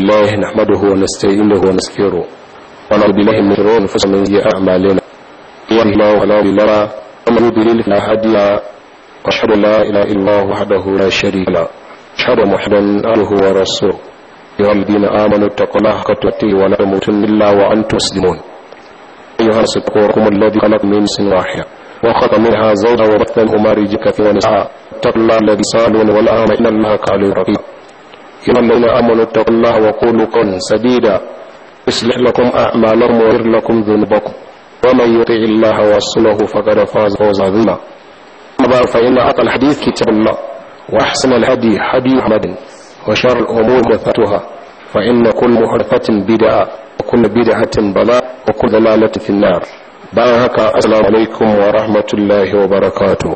لله نحمده ونستعينه ونستغفره ونعوذ بالله من شرور أنفسنا ومن سيئات أعمالنا يهده الله فلا مضل له ومن يضلل فلا هادي له وأشهد أن لا إله إلا الله وحده لا شريك له أشهد أن محمدا عبده ورسوله يا الذين آمنوا اتقوا الله حق تقاته ولا تموتن إلا وأنتم مسلمون أيها الناس اتقوا ربكم الذي خلق من نفس واحدة وخلق منها زوجها وبث منهما رجالا كثيرا ونساء اتقوا الله الذي تساءلون والأرحام إن الله كان عليكم رقيبا يا الذين آمنوا اتقوا الله وقولوا قولا سديدا يصلح لكم أعمالكم ويغفر لكم ذنوبكم ومن يطع الله ورسوله فقد فاز فوزا عظيما أما بعد فإن أصدق الحديث كتاب الله وأحسن الهدي هدي محمد وشر الأمور محدثاتها فإن كل محدثة بدعة وكل بدعة ضلالة وكل ضلالة في النار بارك السلام عليكم ورحمة الله وبركاته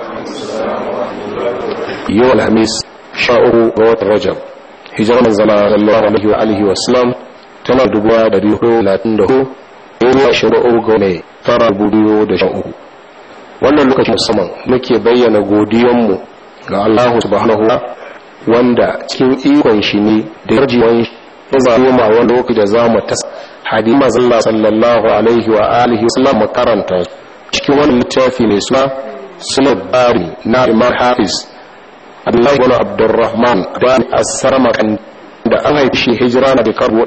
يوم الخميس شاء غوت رجب هجرة من زمان الله عليه وآله وسلم تنا دبوا دريه لا تنده إلى شروع غني ترى بديو دشأه wannan lokacin musamman muke bayyana godiyanmu ga Allah subhanahu wa wanda cikin ikon shi ne da yarjiwan ya zaɓe ma wani lokaci da za mu tas hadisi mazalla sallallahu alaihi wa alihi wasallam makaranta cikin wani littafi mai suna sunan bari na imam hafiz abdullahi ibn abdurrahman da as-sarmakan da an haifi shi hijira na da karbo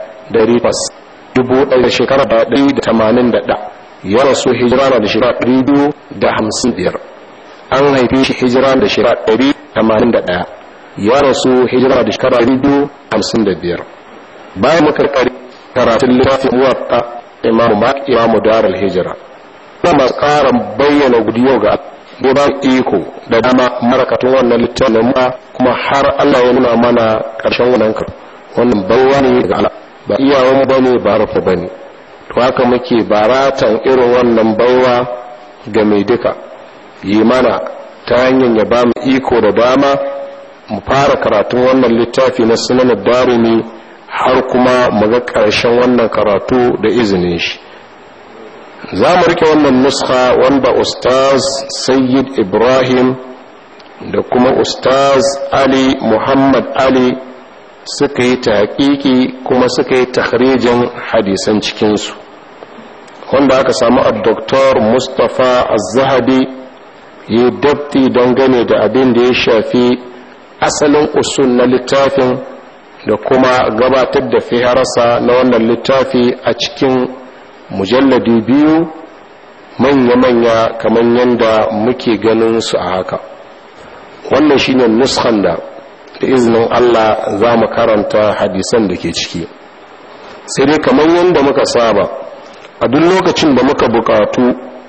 da shekara 181 ya rasu hijira na da shekara 255 an haifi shi hijira da shekara 181 ya rasu hijira da shekara 255 bayan makarkari karatun littafin muwatta imamu darul hijira kuma karan bayyana gudiyo ga ba iko da dama marakatun wannan littafin mu kuma har Allah ya nuna mana karshen wannan baiwa ne ga Allah ba iyawan bane ba rufa bane to haka muke baratan irin wannan baiwa ga mai duka yi mana ta hanyar ya ba mu iko da dama mu fara karatun wannan littafi na sunan darimi har kuma mu ga ƙarshen wannan karatu da izinin shi za mu rike wannan nuskha wanda ustaz sayyid ibrahim da kuma ustaz ali muhammad ali suka yi tahqiqi kuma suka yi takhrijin hadisan cikinsu wanda aka samu al-doktor mustapha az-zahabi yi dabti dangane da abin da ya shafi asalin usul na littafin da kuma gabatar da fihararsa na wannan littafi a cikin mujalladi 2 manya-manya kamar yadda muke ganin su a haka wannan shine nuskan da izinin Allah za mu karanta hadisan da ke ciki sai dai kamar yadda muka saba a duk lokacin da muka bukatu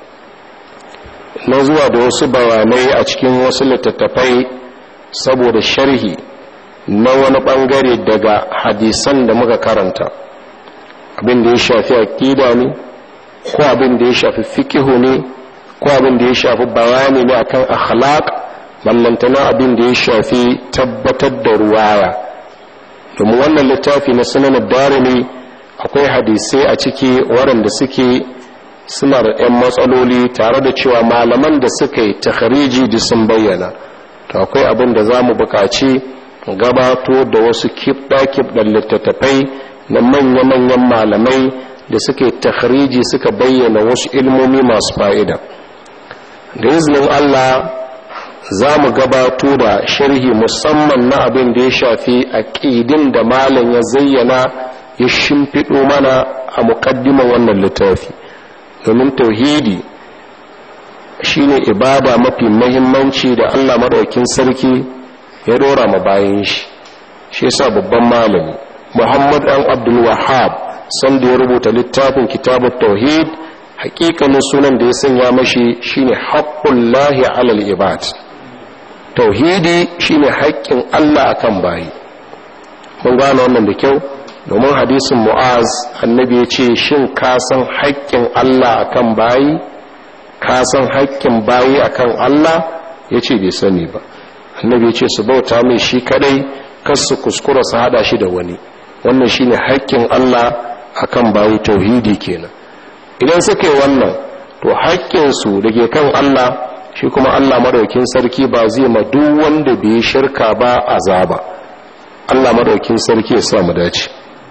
na zuwa da wasu bayanai a cikin wasu littattafai saboda sharhi na wani bangare daga hadisan da muka karanta abin da ya shafi aqida ne ko abin da ya shafi fiqh ne ko abin da ya shafi bayani ne akan akhlaq ballantana abin da ya shafi tabbatar da ruwaya domin wannan littafi na sunan ad-darimi akwai hadisai a ciki waɗanda suke suna da 'yan matsaloli tare da cewa malaman da suka yi takhariji da sun bayyana to akwai abin da za mu buƙaci gabato da wasu kibɗa-kibɗan littattafai na manya-manyan malamai da suke takhariji suka bayyana wasu ilmomi masu fa'ida da izinin Allah za mu gabato da sharhi musamman na abin da ya shafi aƙidin da malam ya zayyana ya shimfiɗo mana a muƙaddiman wannan littafi domin tauhidi shine ibada mafi muhimmanci da Allah madaukakin sarki ya dora ma bayan shi yasa babban malami Muhammad dan Abdul Wahhab san da ya rubuta littafin Kitabut Tauhid hakikanin sunan da ya sanya mashi shine haqqullahi 'alal ibad tauhidi shine haƙƙin Allah akan bayi mun gane wannan da kyau domin hadisin Mu'az annabi ya ce shin ka san haƙƙin Allah akan bayi ka san haƙƙin bayi akan Allah ya ce bai sani ba annabi ya ce su bauta mai shi kadai kar su kuskura su hada shi da wani wannan shine haƙƙin Allah akan bayi tauhidi kenan idan suka yi wannan to haƙƙin su dake kan Allah shi kuma Allah madaukin sarki ba zai ma duk wanda bai shirka ba azaba Allah madaukin sarki ya sa mu dace.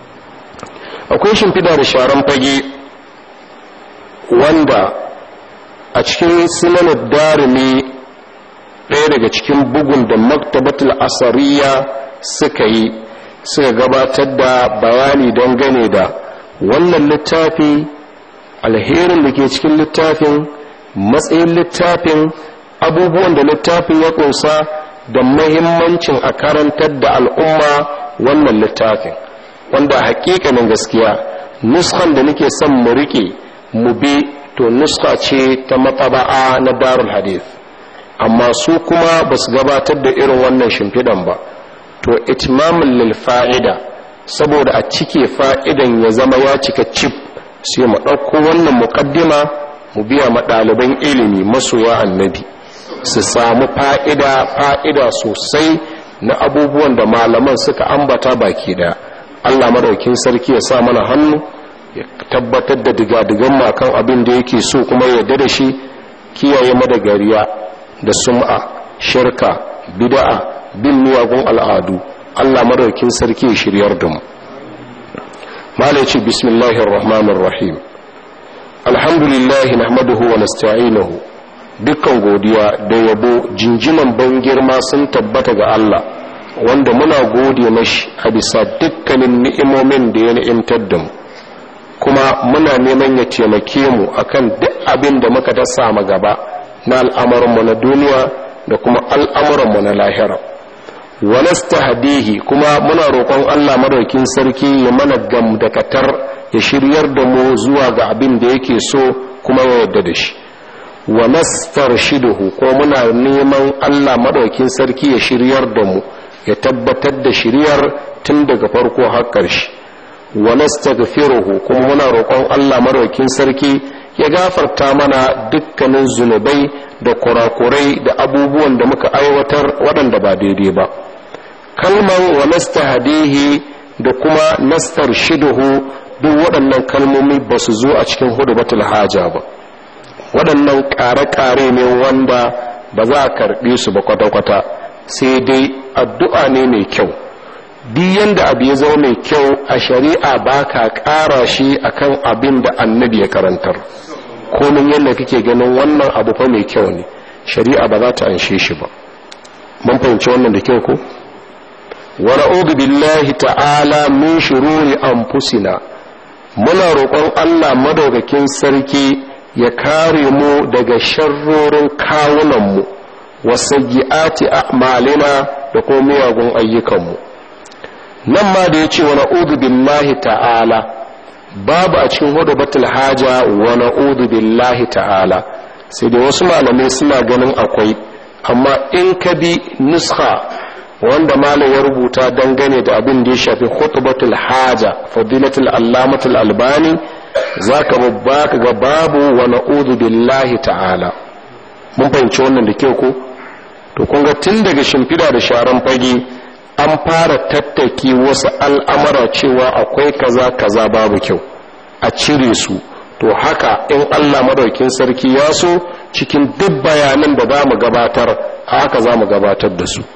Akwai shimfida da sharan fage wanda a cikin sunan darimi ɗaya daga cikin bugun da maktabatul asariya suka gabatar da bayani dangane da wannan littafi, alherin da ke cikin littafin, matsayin littafin, abubuwan da littafin ya kunsa da mahimmancin a karantar da al'umma wannan littafin, wanda hakikanin gaskiya nuskan da nake son mu rike mu bi to nuska ce ta mataba'a na darul hadith, amma su kuma ba su gabatar da irin wannan shimfidan ba. To itmamin lil fa'ida, saboda a cike fa'idan ya zama ya cika cif, sai mu ɗauko wannan muƙaddima mu biya ma ɗaliban ilimi masoya annabi su samu fa'ida sosai na abubuwan da malaman suka ambata baki da. Allah madaukin sarki ya sa mana hannu, ya tabbatar da digadigan makan abin da yake so kuma ya yarda da shi, kiyaye madagariya da sum'a, shirka, bid'a, bin miyagun al'adu. Allah madaukin sarki ya shiryar da mu. malaci bismillahir rahmanir rahim. Alhamdulillah nahmaduhu wa nasta'inuhu. Dukkan godiya da yabo jinjinan ban girma sun tabbata ga Allah, wanda muna gode mashi a bisa dukkanin ni'imomin da ya ni'imtar da mu, kuma muna neman ya taimake mu akan duk abin da muka dasa mu gaba na al'amuranmu na duniya da kuma al'amuranmu na lahira. Wa nastahdihi, kuma muna roƙon Allah madaukin sarki ya mana gamdakatar, ya shiryar da mu zuwa ga abin da yake so kuma ya yarda da shi. Wa nastarshiduhu, ko muna neman Allah madaukin sarki ya shiryar da mu, ya tabbatar da shiryar tun daga farko har ƙarshe. Wa nastaghfiruhu, kuma muna roƙon Allah madaukin sarki ya gafarta mana dukkanin zunubai da kurakurai da abubuwan da muka aiwatar waɗanda ba daidai ba. Kalman wa nastahdihi da kuma nastarshiduhu, duk waɗannan kalmomi ba su zo a cikin hudubatul haja ba. Waɗannan ƙare-ƙare ne wanda ba za a karɓe su ba kwata-kwata, sai dai addu'a ne mai kyau. Duk yanda abu ya zama mai kyau a shari'a ba ka ƙara shi akan abin da annabi ya karantar. Komin yadda kake ganin wannan abu fa mai kyau ne, shari'a ba za ta anshe shi ba. Mun fahimci wannan da kyau ko? Wa na'udhu billahi ta'ala min shururi anfusina. Muna roƙon Allah madaukakin sarki ya kare mu daga sharrorin kawunanmu, wa sayyi'ati a'malina, da kuma miyagun ayyukanmu. Nan ma da yace wa na'udhu billahi ta'ala, babu a cikin hudubatul haja wa na'udhu billahi ta'ala, sai dai wasu malamai suna ganin akwai, amma in ka bi nuskha wanda malam ya rubuta dangane da abin da ya shafi hudubatul haja, fadilatul allamatul albani, zaka babbaka ga babu wa na'udhu billahi ta'ala. Mun fahimci wannan da kyau ko? To kun ga tun daga shimfida da sharan fage an fara tattaki wasu al'amara cewa akwai kaza babu kyau, a cire su. To haka in Allah madaukin sarki ya so, cikin duk bayanan da za mu gabatar, haka za mu gabatar da su.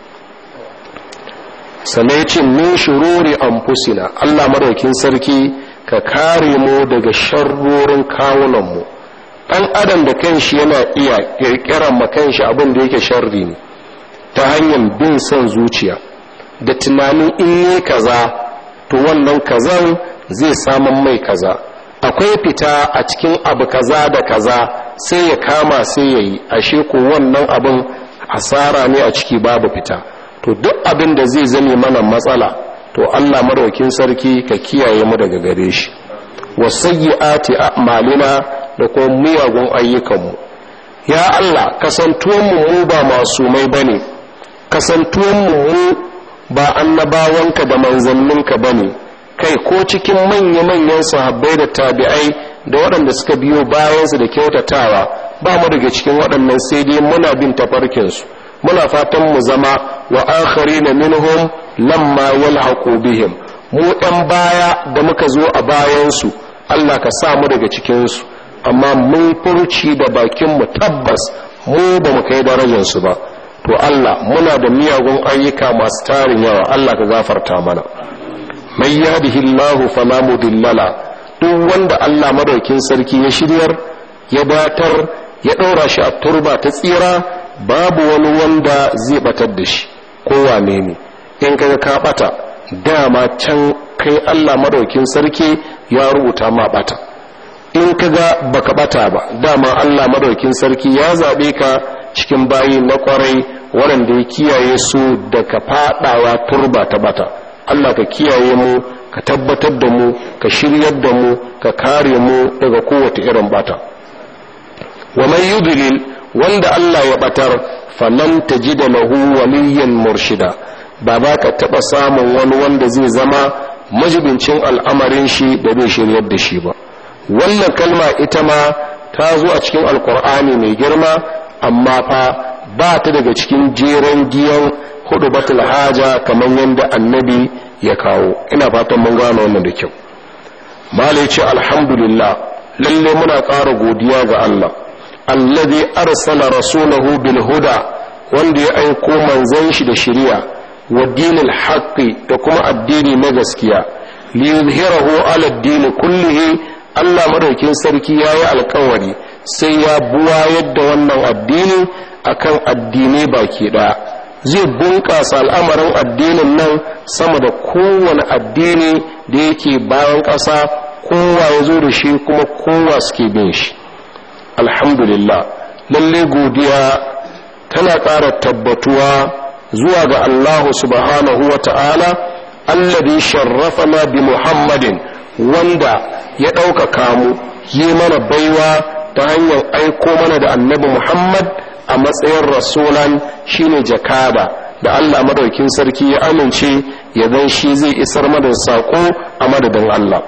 Sannan ya ce min shururi anfusina, Allah madaukin sarki ka kare mu daga sharrorin kawunanmu. Ɗan adam da kanshi yana iya ƙirƙirar makanshi abin da yake sharri ne ta hanyar bin son zuciya da tunanin in yi kaza to wannan kazan zai samun mai kaza. Akwai fita a cikin abu kaza da kaza, sai ya kama sai ya yi, ashe ko wannan abin hasara ne a ciki, babu fita. To duk abin da zai zame mana matsala, to Allah madaukin sarki ka kiyaye mu daga gare shi. Wasayyi'ati a'malina, da kuma miyagun ayyukanmu. Ya Allah, kasantuwan mu ba masumai bane, kasantuwan mu ba annabawanka da manzanninka bane, kai ko cikin manya-manyan sahabbai da tabi'ai da waɗanda suka biyo bayansu da kyautatawa, ba mu daga cikin waɗannan, sai dai muna bin tafarkinsu. Muna fatan mu zama wa akharina minhum lamma yalhaqu bihim, mu ɗan baya da muka zo a bayansu, Allah ka sa mu daga cikinsu, amma mun furci da bakinmu tabbas mu ba mu kai darajarsu ba. to Allah muna da miyagun ayyuka masu tarin yawa, Allah ka gafarta mana. Mai yahdihillahu fala mudilla, duk wanda Allah madaukin sarki ya shiryar ya batar ya ɗora shi a turba ta tsira, babu wani wanda zai batar da shi ko wane ne. In kaga ka bata, dama can kai Allah madaukin sarki ya rubuta ma bata. In kaga baka bata ba, dama Allah madaukin sarki ya zabe ka cikin bayi na kwarai waɗanda ya kiyaye su daga fadawa turba ta bata. Allah ka kiyaye mu, ka tabbatar da mu, ka shiryar da mu, ka kare mu daga kowace irin bata. Wa man yudlil, wanda Allah ya batar, falan tajida lahu waliyan murshida, ba ba ka taba samun wani wanda zai zama majibincin al'amarin shi da bai shiryar da shi ba. Wannan kalma ita ma ta zo a cikin alkur'ani mai girma, amma fa ba ta daga cikin jeren giyan hudu batul haja kamar yadda annabi ya kawo. Ina fatan mun gano wannan da kyau. Malai ce alhamdulillah, lalle muna ƙara godiya ga Allah alladhi arsala rasulahu bil huda, wanda ya aiko manzon shi da shari'a, wa dinil haqqi, da kuma addini na gaskiya, li yuzhirahu ala ad-din kullihi. Allah madaukin sarki yayi alƙawari sai ya buwayar da wannan addini akan addinai baki ɗaya. Zai bunƙasa al'amarin addinin nan sama da kowane addini da yake bayan ƙasa, kowa ya zo da shi kuma kowa suke bin shi. Alhamdulillah, lalle godiya tana ƙara tabbatuwa zuwa ga Allah subhanahu wa ta'ala, alladhi sharrafana bi Muhammadin, wanda ya ɗaukaka mu yi mana baiwa ta hanyar aiko mana da annabi Muhammad a matsayin rasulan, shine jakada da Allah madaukin sarki ya amince ya zan shi zai isar mana sako a madadin Allah.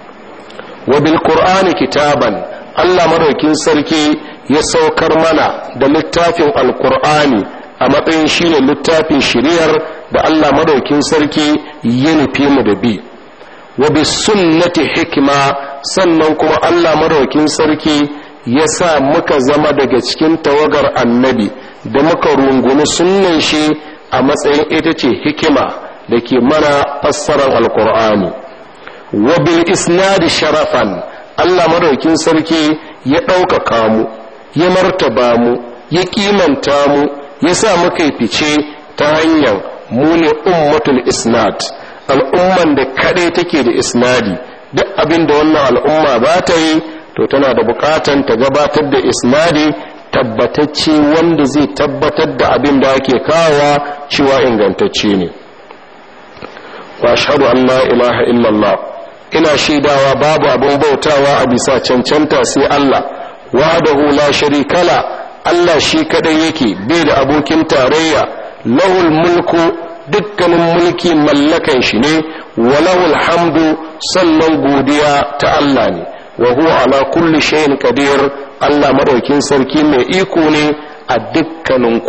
Wa bil qur'ani kitaban, Allah madaukin sarki ya saukar mana da littafin alqur'ani a matsayin shine littafin shiriyar da Allah madaukin sarki ya nufi mu da bi. Wa bis sunnati hikma, sannan kuma Allah madaukin sarki ya sa muka zama daga cikin tawagar annabi da muka rungumi sunnan shi a matsayin ita ce hikima da ke mana fassarar alkur'ani. Wa bil isnadi sharafan, Allah madaukin sarki ya ɗaukaka mu, ya martaba mu, ya kimanta mu, ya sa muka yi fice ta hanyar mu ne ummatul isnad, al'umman da kaɗai take da isnadi. Duk abin da wannan al'umma ba ta yi, to tana da bukatan ta gabatar da isnadi tabbatacce wanda zai tabbatar da abin da ake kawowa cewa ingantacce ne. Wa ashhadu an la ilaha illallah, ina shaidawa babu abin bautawa a bisa cancanta sai Allah, wahdahu la sharika la, Allah shi kadai yake bai da abokin tarayya, lahul mulku, dukkanin mulki mallakan shi ne, wa lahul hamdu, sannan godiya ta Allah ne, wa huwa ala kulli shay'in qadir, Allah madaukin sarki mai iko ne a dukkanin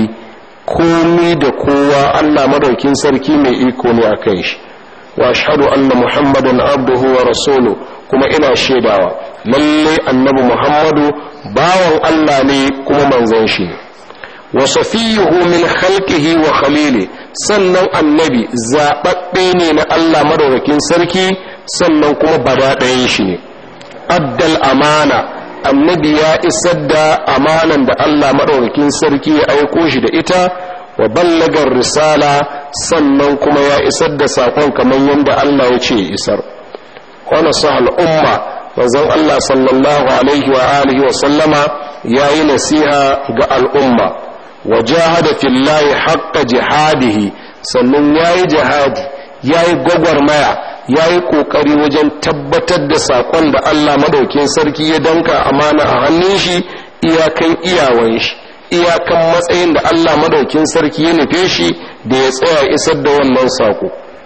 komi da kowa. Allah madaukin sarki mai iko ne a kan shi. Wa ashhadu anna muhammadan abduhu wa rasuluhu, kuma ina shaidawa lalle annabi muhammadu bawan Allah ne kuma manzon shi ne. Wa safiyuhu min khalqihi wa khalili, sannan annabi zababbe ne na Allah madaukakin sarki, sannan kuma badaɗayan shi ne. Addal amana, annabi ya isar da amanan da Allah madaukakin sarki ya aiko shi da ita, wa ballagar risala, sannan kuma ya isar da sakon kamar yadda Allah ya ce isar. Wa nasaha al'umma, manzon Allah sallallahu alaihi wa alihi wa sallama yayi nasiha ga al'umma. Wa jahada fillahi haqqa jihadihi, sannan yayi jihadi, yayi gwagwarmaya, yayi kokari wajen tabbatar da sakon da Allah madaukin sarki ya danka amana a hannun shi, iyakan iyawan shi, iyakan matsayin da Allah madaukin sarki ya nufe shi da ya tsaya isar da wannan sako.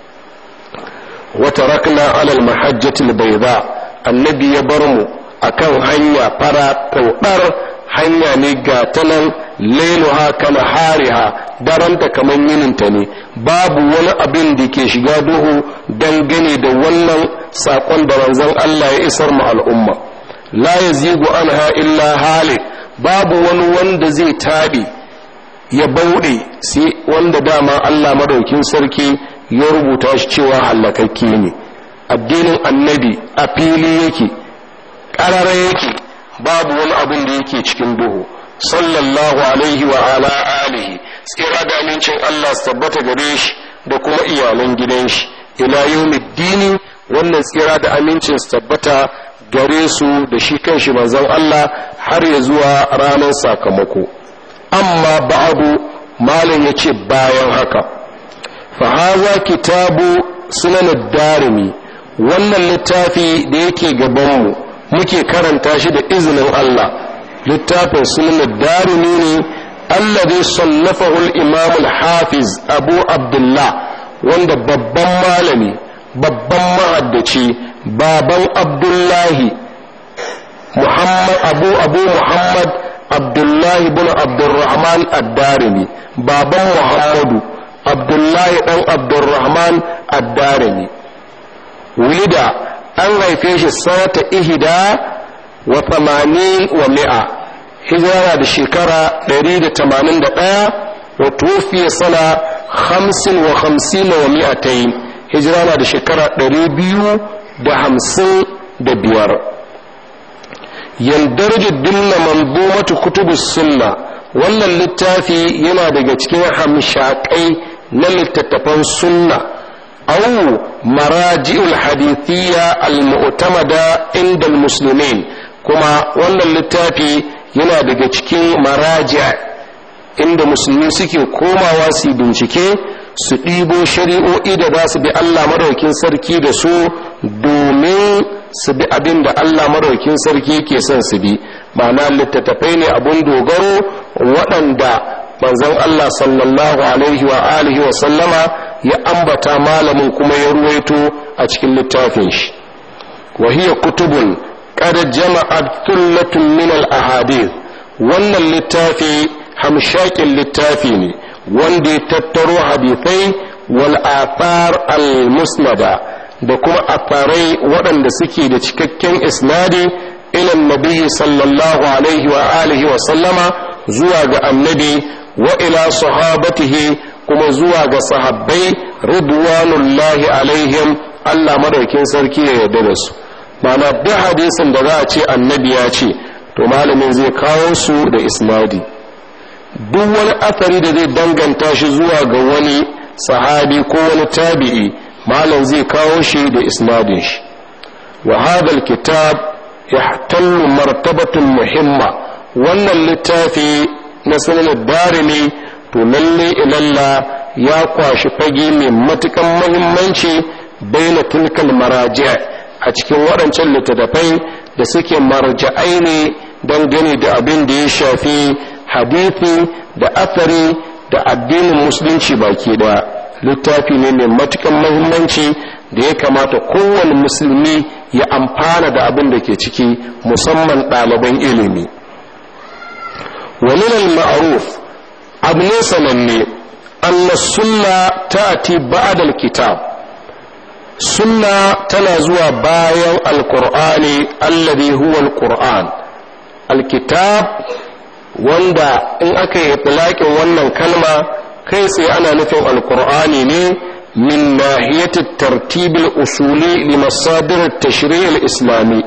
Wa tarakna alal mahajjatil bayda, annabi ya bar mu akan hanya fara tauɗar, hanya ne ga tanan lailuha kana hariha, daranta kamar yininta ne, babu wani abin da ke shiga duhu dangane da wannan sakon da manzon Allah ya isar mu al'umma. La yazigu anha illa halik, babu wani wanda zai tabi ya bauɗe sai wanda dama Allah madaukin sarki ya rubuta shi cewa halakakke ne. Addinin annabi a fili yake, ƙarara yake, babu wani abin da yake cikin duhu. Sallallahu alaihi wa ala alihi, tsira da amincin Allah su tabbata gare shi da kuma iyalan gidan shi ila yawmiddini. Wannan tsira da amincin su tabbata gare su da shi kanshi manzon Allah har ya zuwa ranar sakamako. Amma ba'du, malam yace bayan haka, fa hadha kitabu sunan ad-darimi, wannan littafi da yake gaban mu muke karanta shi da izinin Allah, littafin sunan ad-darimi ne alladhi sallafahu al-imam al-hafiz Abu Abdullah, wanda babban malami, babban mahaddaci, baban Abdullahi Muhammad Abu Muhammad Abdullahi ibn Abdurrahman ad-Darimi, baban Muhammadu Abdullahi dan Abdurrahman ad-Darimi, wulida an haife shi sanata 81 hijira da shekara 181 wa tufiya sana 55 wa 200 hijira na da shekara 255. yandarju dinna manzumatu kutubus sunna, wannan littafi yana daga cikin hamshakai na littattafan sunna au maraji'ul hadithiyya al-mu'tamada inda al-muslimin, kuma wannan littafi yana daga cikin maraji' inda musulmi suke komawa su bincike su ɗibo shari'o'i da za su bi Allah madaukin sarki da su domin su bi abin da Allah madaukin sarki ke son su bi. ma'ana littattafai ne abun dogaro waɗanda manzon Allah sallallahu alaihi wa alihi wa sallama ya ambata, malamin kuma ya ruwaito a cikin littafin shi. wa hiya kutubun qad jama'at thullatun min al-ahadith, wannan littafi hamshakin littafi ne wanda ya tattaro hadithai wal athar al-musnada da kuma atharai waɗanda suke da cikakken isnadi ila annabi sallallahu alaihi wa alihi wa sallama, zuwa ga annabi wa ila sahabatihi, kuma zuwa ga sahabbai ridwanullahi alaihim, Allah madaukin sarki ya yarda da su. ma'ana duk hadisin da za a ce annabi ya ce, to malamin zai kawo su da isnadi. duk wani athari da zai danganta shi zuwa ga wani sahabi ko wani tabi'i, malam zai kawo shi da isnadin shi. wa hadha alkitab yahtallu martabatun muhimma, wannan littafi na sunan darimi to lalle ilalla ya kwashi fage mai matukan muhimmanci baina tilkal maraji' a cikin waɗancan littattafai da suke marja'ai ne dangane da abin da ya shafi hadithi da athari da addinin musulunci baki da. littafi ne mai matukan muhimmanci da ya kamata kowane musulmi ya amfana da abin da ke ciki, musamman ɗaliban ilimi. wa min al-ma'ruf, abu ne sananne, anna sunna ta'ti ba'da al-kitab, sunna tana zuwa bayan al-qur'ani alladhi huwa al-qur'an. al-kitab wanda in aka yi itlaqin wannan kalma kai sai ana nufin al-qur'ani ne min nahiyati at-tartib al-usuli li masadir at-tashri' al-islami.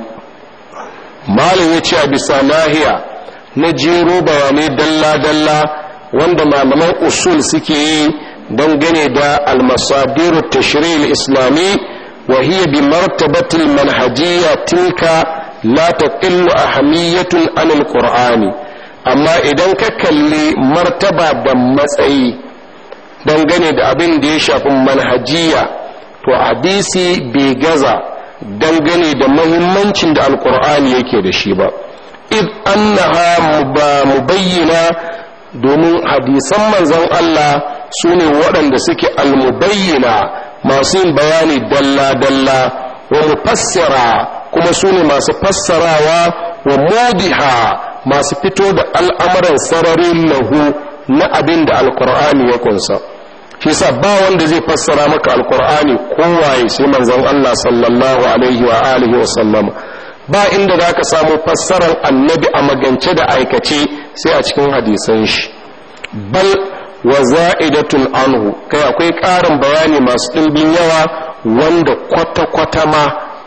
malin yace a bisa nahiya na jero bayanai dalla-dalla wanda malaman usul suke yi dangane da al-masadir at-tashri' al-islami, wa hiya bi martabati al-manhajiyya tilka la taqillu ahamiyatun an al-qur'ani. amma idan ka kalli martaba da matsayi dangane da abin da ya shafi manhajiya, to hadisi bai gaza dangane da muhimmancin da alkur'ani yake da shi ba. id annaha mubayyana, domin hadisan manzon Allah su ne waɗanda suke almubayyana, masu yin bayani dalla-dalla, wa mufassira, kuma su ne masu fassarawa, wa mudiha, masu fito da al'amuran sararin lahu na abin da alkur'ani ya kunsa. shi sa ba wanda zai fassara maka alkur'ani kowaye sai manzon Allah sallallahu alaihi wa alihi wa sallam. ba inda za ka samu fassarar annabi a magance da aikace sai a cikin hadisan shi. bal wa za'idatun anhu, kai akwai ƙarin bayani masu ɗimbin yawa wanda kwata-kwata ma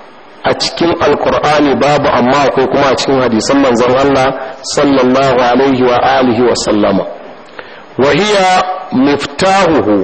a cikin alkur'ani babu, amma akwai kuma a cikin hadisan manzon Allah sallallahu alaihi wa alihi wa sallama. wa hiya miftahuhu,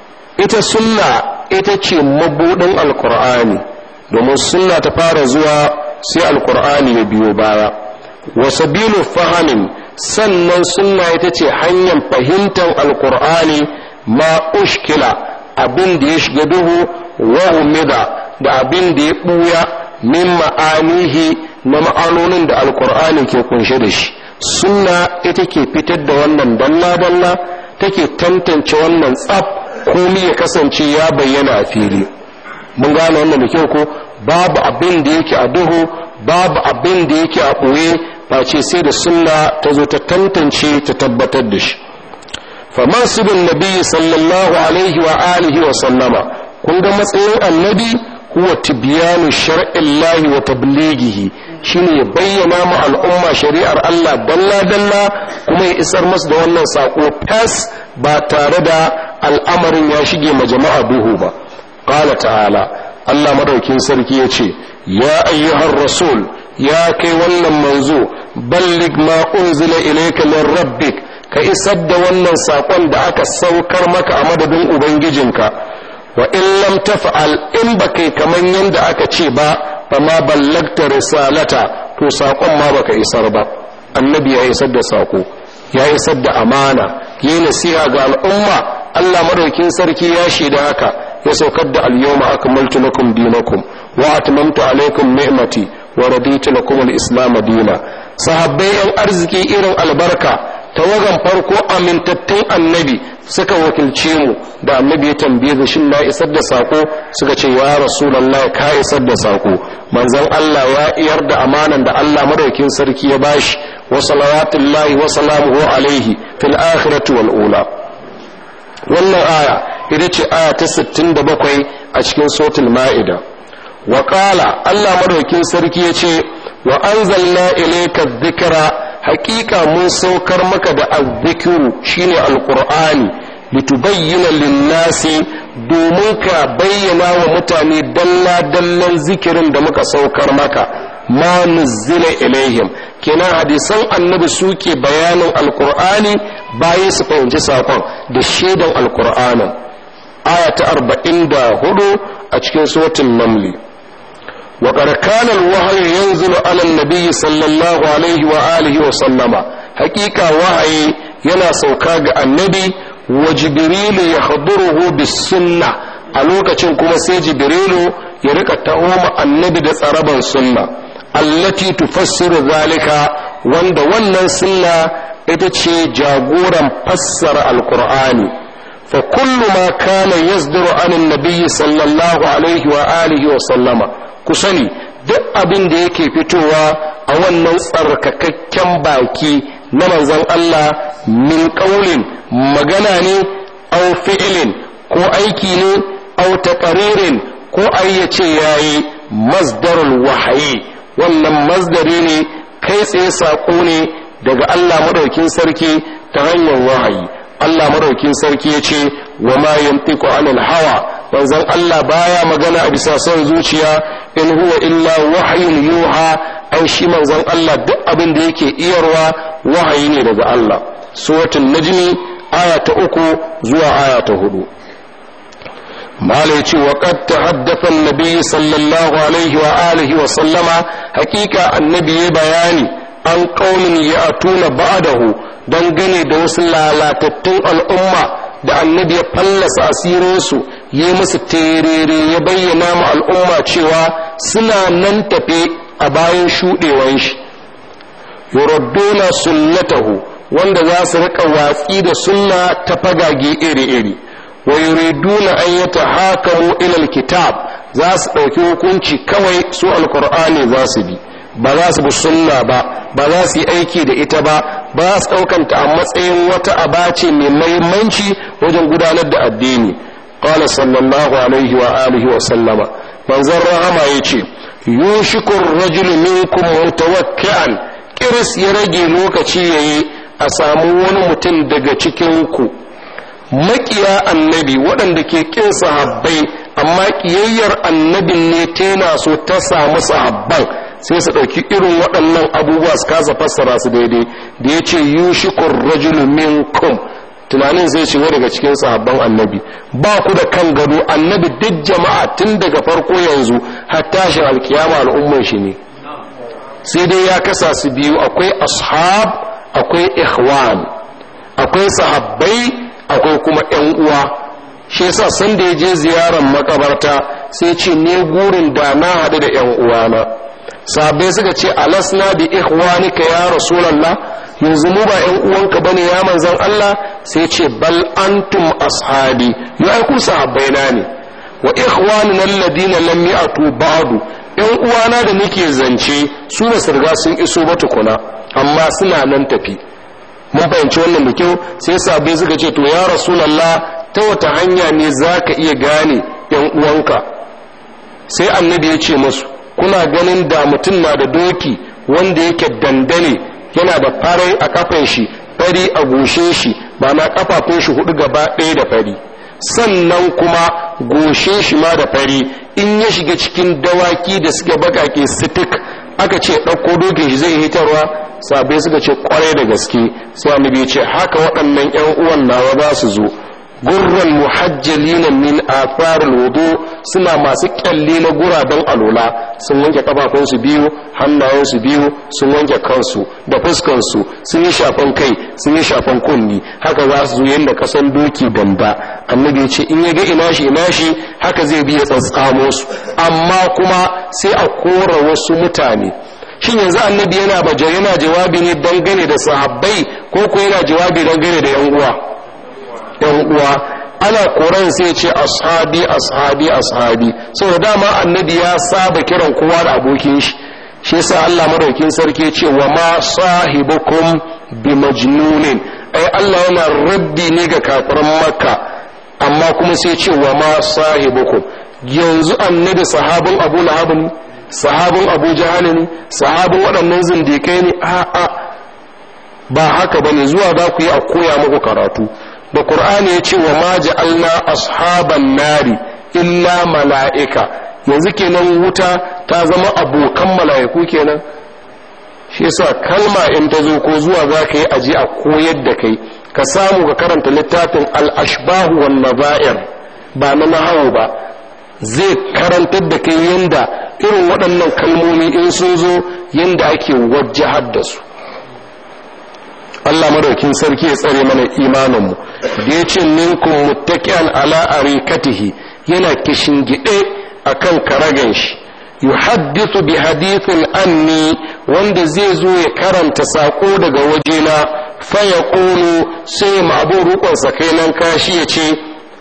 ita sunna ita ce mabudin alkur'ani, domin sunna ta fara zuwa sai alkur'ani ya biyo baya. wa sabilu fahamin, sannan sunna ita ce hanyar fahimtar alkur'ani ma ushkila, abin da ya shiga duhu, wa humida, da abin da ya buya min ma'anihi, na ma'anonin da alkur'ani ke kunshe da shi. sunna ita ke fitar da wannan dalla-dalla, take tantance wannan tsaf, komai ya kasance ya bayyana a fili. mun gane wannan da kyau ko? babu abin da yake a duhu, babu abin da yake a ɓoye, face sai da sunna ta zo ta tantance ta tabbatar da shi. famasibin nabi sallallahu alaihi wa alihi wa sallama, kun ga matsayin annabi huwa tibyanu shar'illahi wa tablighihi, shine ya bayyana ma al'umma shari'ar Allah dalla dalla, kuma ya isar masu da wannan sako fas, ba tare da al'amarin ya shige ma jama'a duhu ba. qala ta'ala, Allah madaukin sarki yace, ya ayyuhar rasul, ya kai wannan manzo, balligh ma unzila ilayka min rabbik, ka isar da wannan sakon da aka saukar maka a madadin ubangijinka. wa in lam taf'al, in baka kaman yanda aka ce ba, fa ma ballagta risalata, to sakon ma baka isar ba. annabi ya isar da sako, ya isar da amana, yi nasiha ga al'umma. Allah madaukin sarki ya shaida haka, ya saukar da al-yawma akmaltu lakum dinakum wa atmamtu alaykum ni'mati wa raditu lakum al-islam dina. sahabbai yan arziki irin albarka, tawagan farko amintattun annabi suka wakilce mu, da annabi ya tambaye da shin na isar da sako, suka ce ya rasulullahi ka isar da sako. manzon Allah ya iyar da amanan da Allah madaukin sarki ya bashi, wa salawatullahi wa salamuhu alaihi fil akhirati wal ula. wannan aya ita ce aya ta 67 a cikin suratul ma'ida. wa qala, Allah madaukin sarki ya ce, wa anzalna ilayka dhikra, haqiqa mun saukar maka da azzikiru, shine alqur'ani, litubayyana lin-nasi, domin ka bayyana wa mutane dalla dallan zikirin da muka saukar maka, ma nuzzila ilaihim. kenan hadisan annabi suke bayanin alqur'ani bayan su fahimci sakon da shaidan alqur'anin. aya ta 44 a cikin suratul naml. وقد كان الوحي ينزل على النبي صلى الله عليه وآله وسلم، حقيقة وحي ينا سوكا النبي، وجبريل يحضره بالسنة، ألوكا كما سي جبريل يركا تهوم النبي دس عربا السنة التي تفسر ذلك، وانا سنة itace jagoran fassara alqur'ani. fa kullu ma kana yasduru an annabi sallallahu alaihi wa alihi wa sallama, ku sani duk abin da yake fitowa a wannan tsarkakakken baki na manzon Allah, min qaulin, magana ne, aw fi'lin, ko aiki ne, aw taqririn, ko ayyace yayi, masdarul wahyi, wannan masdari ne, kai tsaye sako ne daga Allah madaukin sarki ta hanyar wahayi. Allah madaukin sarki ya ce, wa ma yantiqu anil hawa, manzon Allah baya magana a bisa son zuciya, in huwa illa wahyun yuha, ai shi manzon Allah duk abin da yake iyarwa wahayi ne daga Allah. suratul najmi aya ta 3 zuwa aya ta 4. mala yace, wa qad tahaddatha an-nabi sallallahu alaihi wa alihi wa sallama, hakika annabi ya bayani an qaumin ya'tuna ba'dahu, dangane da wasu lalatattun al'umma da annabi ya fallasa asirinsu, yi musu terere, ya bayyana ma al'umma cewa suna nan tafe a bayan shuɗewan shi. yuradduna sunnatahu, wanda za su rika watsi da sunna ta fagage iri-iri. wa yuriduna an yatahakamu ila alkitab, za su ɗauki hukunci kawai su alqur'ani za su bi, ba za su bi sunna ba za su yi aiki da ita ba za su ɗaukanta a matsayin wata abace mai mahimmanci wajen gudanar da addini. qala sallallahu alaihi wa alihi wa sallama, manzon rahama yace, yushiku ar-rajulu minkum mutawakki'an, kiris ya rage lokaci yayi a samu wani mutum daga cikinku makiya annabi waɗanda ke ƙin sahabbai amma ƙiyayyar annabin ne tana so ta samu sahabban sai su ɗauki irin waɗannan abubuwa su kasa fassara su daidai da ya ce yushikur rajulu minkum tunanin zai shigo daga cikin sahabban annabi ba ku da kan gado annabi duk jama'a tun daga farko yanzu har tashin alkiyama al'umman shi ne sai dai ya kasa su biyu akwai ashab akwai ikhwan akwai sahabbai akwai kuma yan uwa shi yasa san da ya je ziyarar makabarta sai ce ne gurin da na haɗu da yan uwana sahabbai suka ce alasna bi ikhwanika ya rasulullah yanzu mu ba yan uwanka bane ya manzon Allah sai ce bal antum ashabi ya ku sahabbai na ne wa ikhwanuna alladina lam ya'tu ba'du yan uwana da nake zance su ba su riga sun iso ba tukuna amma suna nan tafi mun fahimci wannan da kyau sai sahabbai suka ce to ya rasulullah ta wata hanya ne zaka iya gane yan uwanka sai annabi ya ce musu kuna ganin da mutum na da doki wanda yake dandane yana da farai a kafan shi fari a goshe shi ba na kafafun shi hudu gaba ɗaya da fari sannan kuma goshe shi ma da fari in ya shiga cikin dawaki da suke bakake sitik aka ce ɗauko dokin shi zai hitarwa sabai suka ce kwarai da gaske sai annabi ya ce haka waɗannan ƴan uwan nawa za su zo gurran muhajjalina min atharul wudu suna masu kyalle na guraben alola sun wanke kafafunsu biyu hannayensu biyu sun wanke kansu da fuskansu sun yi shafan kai sun yi shafan kunni haka za su zo yadda kasan doki damba annabi ya ce in ya ga ina shi haka zai biya tsatsamo su amma kuma sai a kora wasu mutane shin yanzu annabi yana jawabi ne dangane da sahabbai ko yana jawabi dangane da yan uwa ana koran sai ce ashabi saboda dama annabi ya saba kiran kowa da abokin shi shi yasa Allah madaukin sarki ce wa ma sahibukum bi majnunin ai Allah yana raddi ne ga kafiran makka amma kuma sai ce wa ma sahibukum yanzu annabi sahabin Abu Lahab ne sahabin Abu Jahal ne sahabin waɗannan zindikai ne a'a ba haka bane zuwa za ku yi a koya muku karatu da Qur'ani ya ce wa ma ja'alna ashaban nari illa mala'ika yanzu kenan wuta ta zama abokan mala'iku kenan shi yasa kalma in ta zo ko zuwa za ka yi aji a koyar da kai ka samu ka karanta littafin al-ashbahu wan nazair ba na nahawu ba zai karantar da kai yanda irin waɗannan kalmomi in sun zo yanda ake wajjahar da su Allah madaukin sarki ya tsare mana imaninmu da ya ce minkum muttaqian ala arikatihi yana kishingide akan karagan shi yuhaddithu bi hadithin anni wanda zai zo ya karanta sako daga wajena fa yaqulu sai ma'abu rukun sakainan kashi ya ce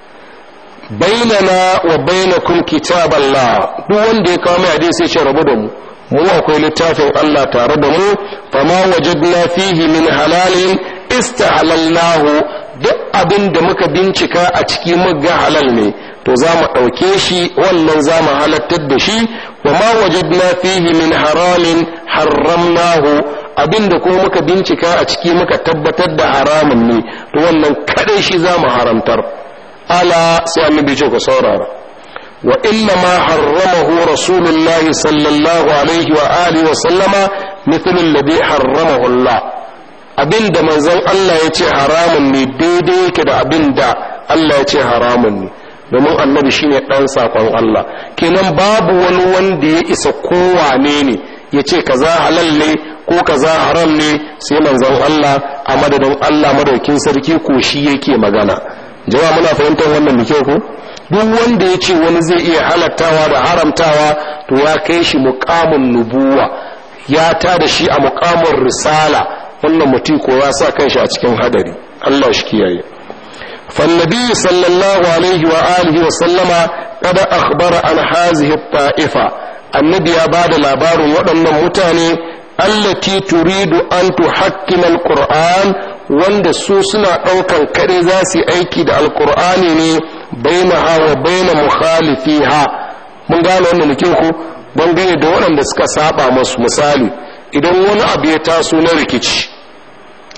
bainana wa bainakum kitaballah duk wanda ya kawo mai hadisi sai rabu da mu akwai littafin Allah tare da mu fama wajadna fihi min halalin istahlalnahu duk abin da muka bincika a ciki muga halal ne to za mu ɗauke shi wannan za mu halattar da shi wa ma wajadna fihi min haramin harramnahu abin da kuma muka bincika a ciki muka tabbatar da haramun ne to wannan kadai shi za mu haramtar ala sai annabi ce ku saurara wa inna ma harramahu rasulullahi sallallahu alaihi wa alihi wa sallama mithlu alladhi harramahu Allah abinda manzon Allah ya ce haramun ne daidai yake da abinda Allah ya ce haramun ne domin annabi shine dan sakon Allah kenan babu wani wanda ya isa kowane ne ya ce kaza halal ne ko kaza haram ne sai manzon Allah a madadin Allah madaukin sarki ko shi yake magana jama'a muna fahimtar wannan da kyau ko duk wanda ya ce wani zai iya halattawa da haramtawa to ya kai shi muqamun nubuwa ya tada shi a muqamun risala wannan mutum ko ya sa kanshi a cikin hadari Allah shi kiyaye فالنبي صلى الله عليه وآله وسلم قد أخبر عن هذه الطائفة النبي بعد لابار وأن متاني التي تريد أن تحكم القرآن وأن سوسنا أوكا كرزاسي أيكي القرآن بينها وبين مخالفيها من قال أن نكيوكو bangare da waɗanda suka saba masu misali idan wani abu ya taso na rikici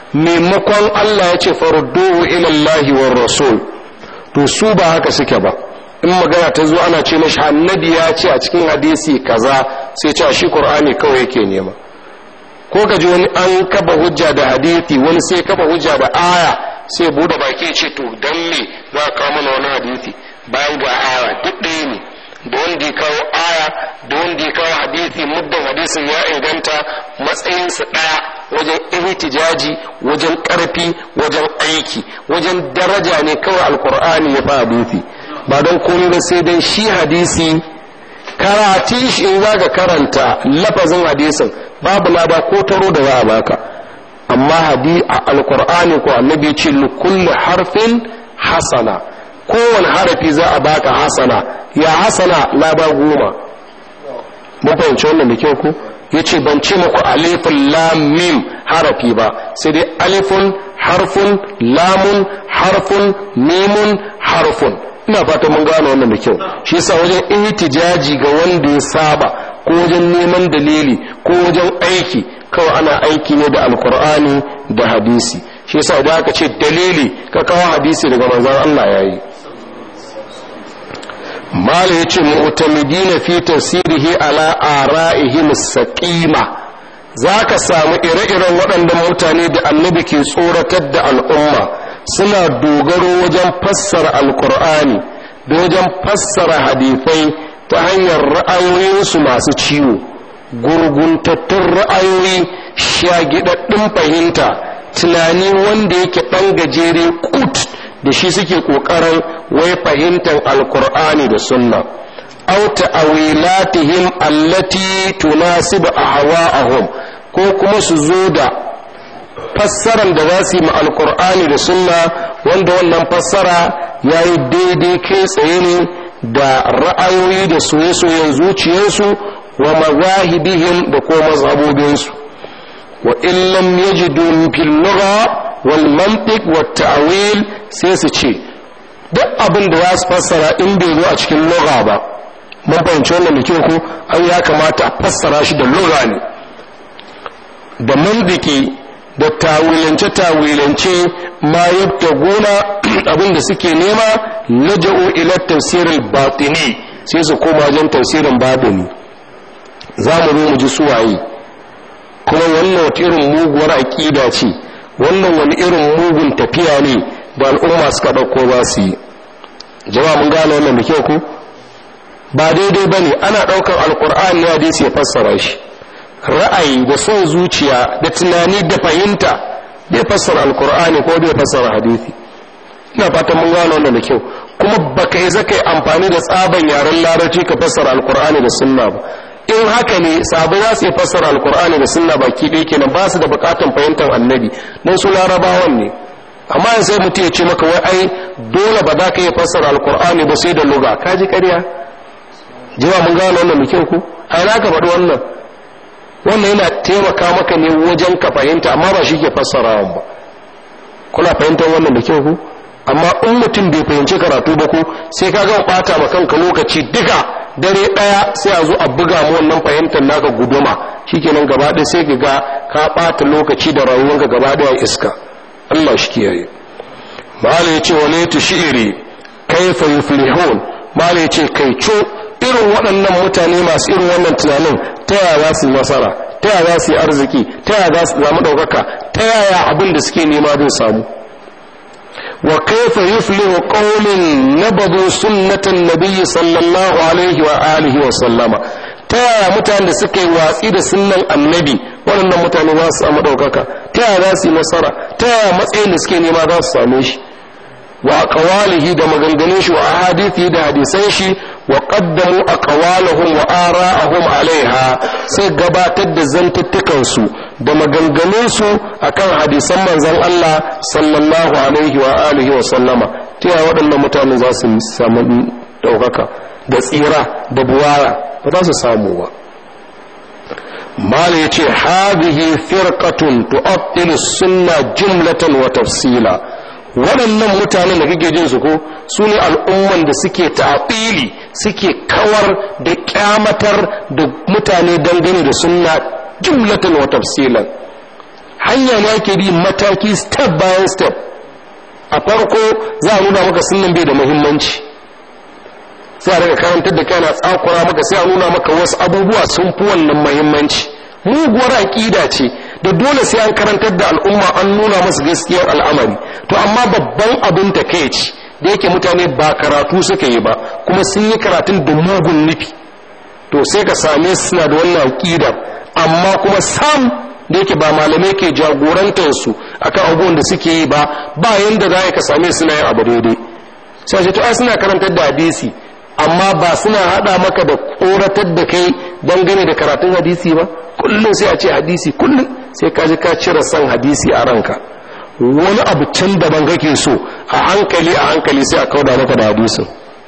maimakon Allah ya ce farudduhu ila Allahi war rasul, to su ba haka suke ba. in magana ta zo ana ce mashi annabi ya ce a cikin hadisi kaza, sai ce shi Qur'ani kawai yake nema. ko ka ji wani an kafa hujja da hadisi, wani sai kafa hujja da aya, sai bude baki ce to dan me za ka kawo mana wani hadisi bayan ga aya? Duk ɗaya ne, da wanda ya kawo aya da wanda ya kawo hadisi, muddin hadisin ya inganta matsayinsa ɗaya wajen ihtijaji, wajen ƙarfi, wajen aiki, wajen daraja ne kawai alkur'ani ya fa hadisi, ba don komai ba sai dan shi hadisi karatun shi in za ka karanta lafazin hadisin babu laba ko taro da za a baka, amma alkur'ani ko annabi ce kullu harfin hasana, kowane harafi za a baka hasana. Ya hasana laba 10. mun fahimci wannan da kyau ku. yace ban ce muku alifun lam mim harafi ba, sai dai alifun harfun, lamun harfun, mimun harfun. ina fatan mun gane wannan da kyau. shi yasa wajen ihtijaji ga wanda ya saba, ko wajen neman dalili, ko wajen aiki, kawai ana aiki ne da alkur'ani da hadisi. shi yasa idan aka ce dalili ka kawo hadisi daga manzon Allah yayi. mala yace mu'tamidina fi tafsirihi ala ara'ihim as-saqima, zaka samu ire-iren waɗannan mutane da annabi ke tsoratar da al'umma, suna dogaro wajen fassara alkur'ani da wajen fassara hadisai ta hanyar ra'ayoyinsu masu ciwo, gurguntattun ra'ayoyi, shagidaddin fahimta, tunani wanda yake ɗan gajere kut, da shi suke ƙoƙarin wai fahimtar alkur'ani da sunna. aw ta'awilatihim allati tunasibu ahwa'ahum, ko kuma su zo da fassaran da za su yi ma alkur'ani da sunna wanda wannan fassara ya yi daidai kai tsaye ne da ra'ayoyi da soye-soyen zuciyarsu wa mazahibihim da ko mazhabobinsu. wa illam yajidu fil lugha wal mantiq wat ta'wil, sai su ce duk abin da za su fassara in bai zo a cikin lugha ba, mun fahimci wannan da kyau ko, an ya kamata a fassara shi da lugha ne, da mantiki da tawilance ma yadda gona abin da suke nema, laja'u ila tafsiril batini, sai su koma wajen tafsirin batini. za mu zo mu ji suwaye, kuma wannan wata irin muguwar aƙida ce, wannan wani irin mugun tafiya ne da al'umma suka ɗauko za su yi. jama'a mun gane wannan da kyau ku, ba daidai ba ne ana ɗaukar alƙur'ani ya dai ya fassara shi. ra'ayi da son zuciya da tunani da fahimta bai fassara alkur'ani ko bai fassara hadisi. ina fatan mun gano wannan da kyau. kuma baka yi zaka yi amfani da tsaban yaren larabci ka fassara alkur'ani da sunna ba. in haka ne sahabbai za su yi fassara alkur'ani da sunna baki ɗaya kenan, ba su da bukatan fahimtar annabi don su larabawan ne. amma yanzu sai mutum ya ce maka wai ai dole ba za ka yi fassara alkur'ani ba sai da lugha. ka ji ƙarya. jama'a mun gano wannan da kyau ku. ai na ka faɗi wannan. wannan yana taimaka maka ne wajen ka fahimta, amma ba shi ke fassarawa ba. kuna fahimtar wannan da kyau ku. amma in mutum bai fahimci karatu ba ku, sai ka gama bata ma kanka lokaci duka dare daya, sai a zo a buga mu wannan fahimtar naka guduma, shikenan gaba ɗaya sai ka ga ka bata lokaci da rayuwarka gaba ɗaya iska. Allah shi kiyaye. mala yace wala tushiri kayfa yuflihun, mala yace kai co irin waɗannan mutane masu irin wannan tunanin ta yaya za su yi nasara, ta yaya za su yi arziki, ta yaya za su zama ɗaukaka, ta yaya abin da suke nema zai samu. wa kaifa yuflihu qaumin nabadu sunnatan nabiyyi sallallahu alaihi wa alihi wa sallama, ta yaya mutanen da suka yi watsi da sunnan annabi waɗannan mutane za su samu ɗaukaka, ta yaya za su yi nasara, ta yaya matsayin da suke nema za su same shi. wa aqwalihi da maganganun shi, wa ahadithi da hadisan shi, wa qaddamu aqwalahum wa ara'ahum alaiha, sai gabatar da zantuttukan su da maganganun su akan hadisan manzon Allah sallallahu alaihi wa alihi wa sallama. ta waɗannan mutane za su samu daukaka da tsira da buwaya, ba za su samu ba. mala yace hadhihi firqatun tu'attilu sunna jumlatan wa tafsila. waɗannan mutanen da kake jin su ko, su ne al'umman da suke ta'atili, suke kawar da kyamatar da mutane dangane da sunna jumlatan wa tafsilan. hanya ne ake bi mataki step by step. A farko za a nuna maka sunnan bai da muhimmanci, sai a daga karantar da kai na tsakura maka, sai a nuna maka wasu abubuwa sun fi wannan muhimmanci. Muguwar aƙida ce da dole sai an karantar da al'umma, an nuna masu gaskiyar al'amari. To amma babban abin takeici da yake mutane ba karatu suka yi ba, kuma sun yi karatun da mugun nufi, to sai ka same suna da wannan aƙida, amma kuma sam da yake ba malamai ke jagorantar su akan abubuwan da suke yi ba yanda za ka same suna yin abu daidai. Sai ce to ai suna karantar da hadisi, amma ba suna hada maka da koratar da kai dangane da karatun hadisi ba. Kullum sai a ce hadisi, kullum sai ka ji ka cire san hadisi a ranka, wani abu can daban kake so, a hankali sai a kauda maka da hadisin.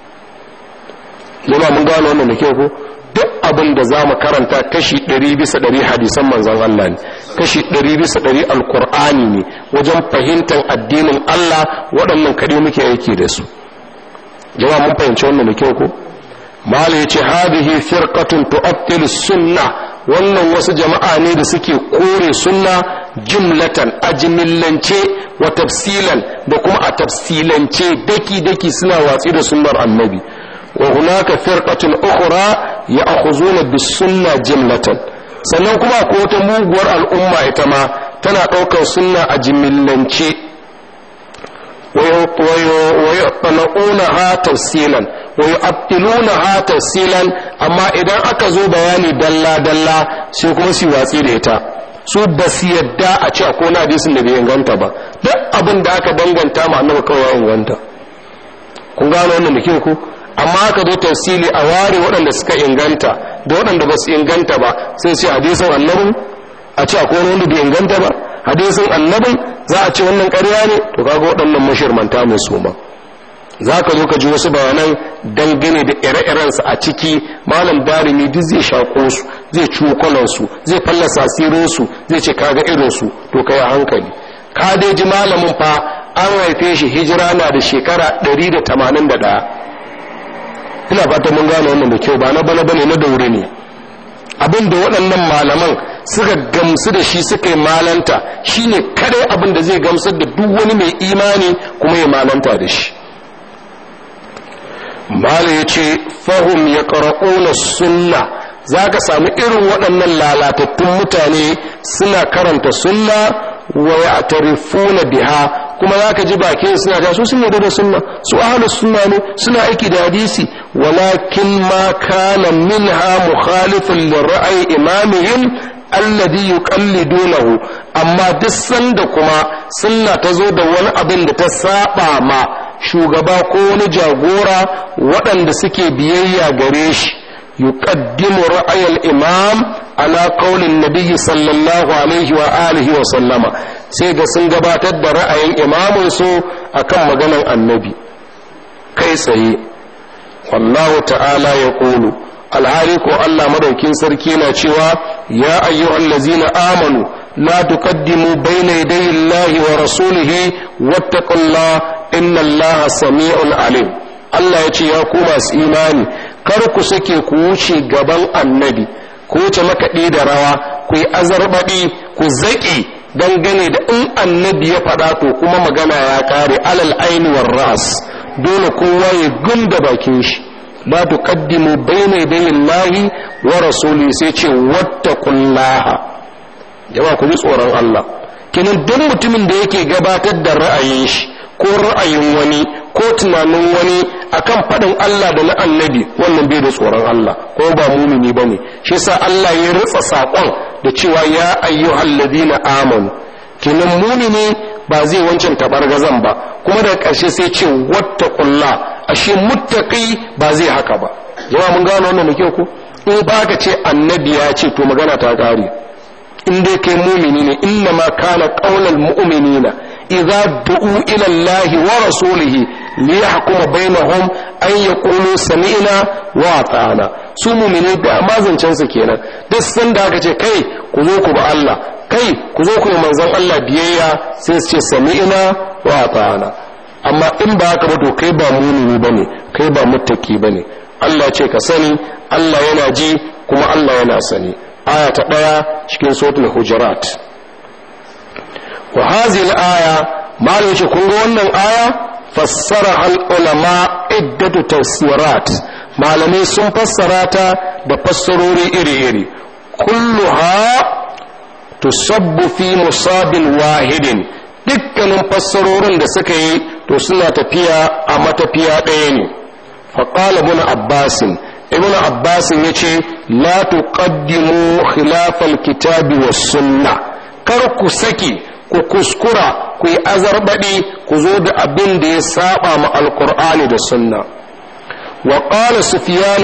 Yana mun gano wannan da kyau ko? Duk abin da za mu karanta kashi 100% hadisan manzon Allah ne, kashi 100% alkur'ani ne wajen fahimtar addinin Allah. Waɗannan kaɗai muke aiki da su. Jama'a mun fahimci wannan da kyau ko? Mala yace hadhihi firqatun tu'attil sunna, wannan wasu jama'a ne da suke kore sunna jumlatan, ajmillance wa tafsilan, da kuma a tafsilance daki suna watsi da sunnar annabi. Wa hunaka firqatun ukhra ya'khuzuna bis sunna jumlatan, sannan kuma akwai wata muguwar al'umma ita ma tana daukar sunna a jimillance, wa yu'tilunaha tafsilan wa yu'tilunaha tafsilan, amma idan aka zo bayani dalla sai kuma su watsi da ita. Su ba su yadda a ce akwai hadisin da bai inganta ba, duk abin da aka danganta ma annabi kawai ya inganta. Kun gano wannan da ku? Amma aka zo tafsili a ware waɗanda suka inganta da waɗanda ba su inganta ba, sai ce hadisin annabin a ce akwai wanda bai inganta ba, hadisin annabin za a ce wannan ƙarya ne. To kaga waɗannan mashirmanta mai suma. Za ka zo ka ji wasu bayanan dangane da ire-irensu a ciki. Malam Darimi duk zai shaƙo su, zai ciwo su, zai fallasa asirinsu, zai ce kaga irinsu. To ka yi hankali. Ka dai ji malamin fa an haife shi hijira na da shekara 181. Ina fatan mun gane wannan da kyau, ba na bana bane, na daure ne. Abin da waɗannan malaman suka gamsu da shi suka yi malanta shine kadai abin da zai gamsar da duk wani mai imani kuma ya malanta da shi. Mala ya ce fahim ya ƙara'una sunna, za ka sami irin waɗannan lalatattun mutane suna karanta sunna wa ya tarifuna biha, kuma za ka ji bakin suna ta su sun yarda da sunna, su ahlus sunna ne, suna aiki da hadisi. Walakin ma kana minha mukhalifun lirra'yi imamihim alladhi yuqallidunahu, amma duk sanda kuma sunna ta zo da wani abin da ta saba ma shugaba ko wani jagora waɗanda suke biyayya gare shi, yuqaddimu ra'ayal imam ala qaulin nabiyyi sallallahu alaihi wa alihi wa sallama, sai ga sun gabatar da ra'ayin imamin su akan maganar annabi kai tsaye. Wallahu ta'ala ya qulu, alhali ko Allah madaukin sarki na cewa ya ayyuhallazina amanu la tuqaddimu bayna yaday Allahi wa rasulihi wattaqullaha innallaha sami'un alim. Allah ya ce ya ku masu imani, kar ku sake ku wuce gaban annabi, ku wuce makaɗi da rawa, ku yi azarbaɗi, ku zaƙi dangane da in annabi ya faɗa to kuma magana ya ƙare, alal aini war ras, dole kowa ya gunda bakin shi. la tuqaddimu bayna yaday Allahi wa rasulihi, sai ce wattaqullaha. jama'a ku ji tsoron Allah. Kenan duk mutumin da yake gabatar da ra'ayin shi ko ra'ayin wani ko tunanin wani akan faɗin Allah da na annabi, wannan bai da tsoron Allah ko ba mumini bane. Shi yasa Allah ya ritsa sakon da cewa ya ayyuhal ladina amanu. Kenan mumini ba zai wancan tabargazan ba, kuma daga ƙarshe sai ce wattaqullah. Ashe muttaqi ba zai haka ba. Jama'a mun gano wannan da kyau ko? In ba ka ce annabi ya ce to magana ta kare. In dai kai mumini ne, inna ma kana qaulal mu'minina idza du'u ila Allahi wa rasulihi li yahkuma bainahum an yaqulu sami'na wa ata'na. Su mu'mini da mazancin su kenan, duk sanda aka ce kai ku zo ku ba Allah, kai ku zo ku yi manzon Allah biyayya, sai su ce sami'na wa ata'na. Amma in ba haka ba to kai ba mu'mini bane, kai ba muttaki bane. Allah ce ka sani Allah yana ji kuma Allah yana sani. Aya ta 1 cikin suratul Hujurat. wa hadhihi al-aya malai ce kun ga wannan aya fassara al-ulama iddatu tafsirat malamai sun fassara ta da fassarori iri-iri kulluha tusabbu fi musabin wahidin dukkanin fassarorin da suka yi to suna tafiya a matafiya ɗaya ne faqala ibn abbasin ya ce la tuqaddimu khilafal kitabi was sunna kar ku saki ku kuskura ku yi azarbaɗi ku zo da abin da ya saba ma alqur'ani da sunna wa qala sufyan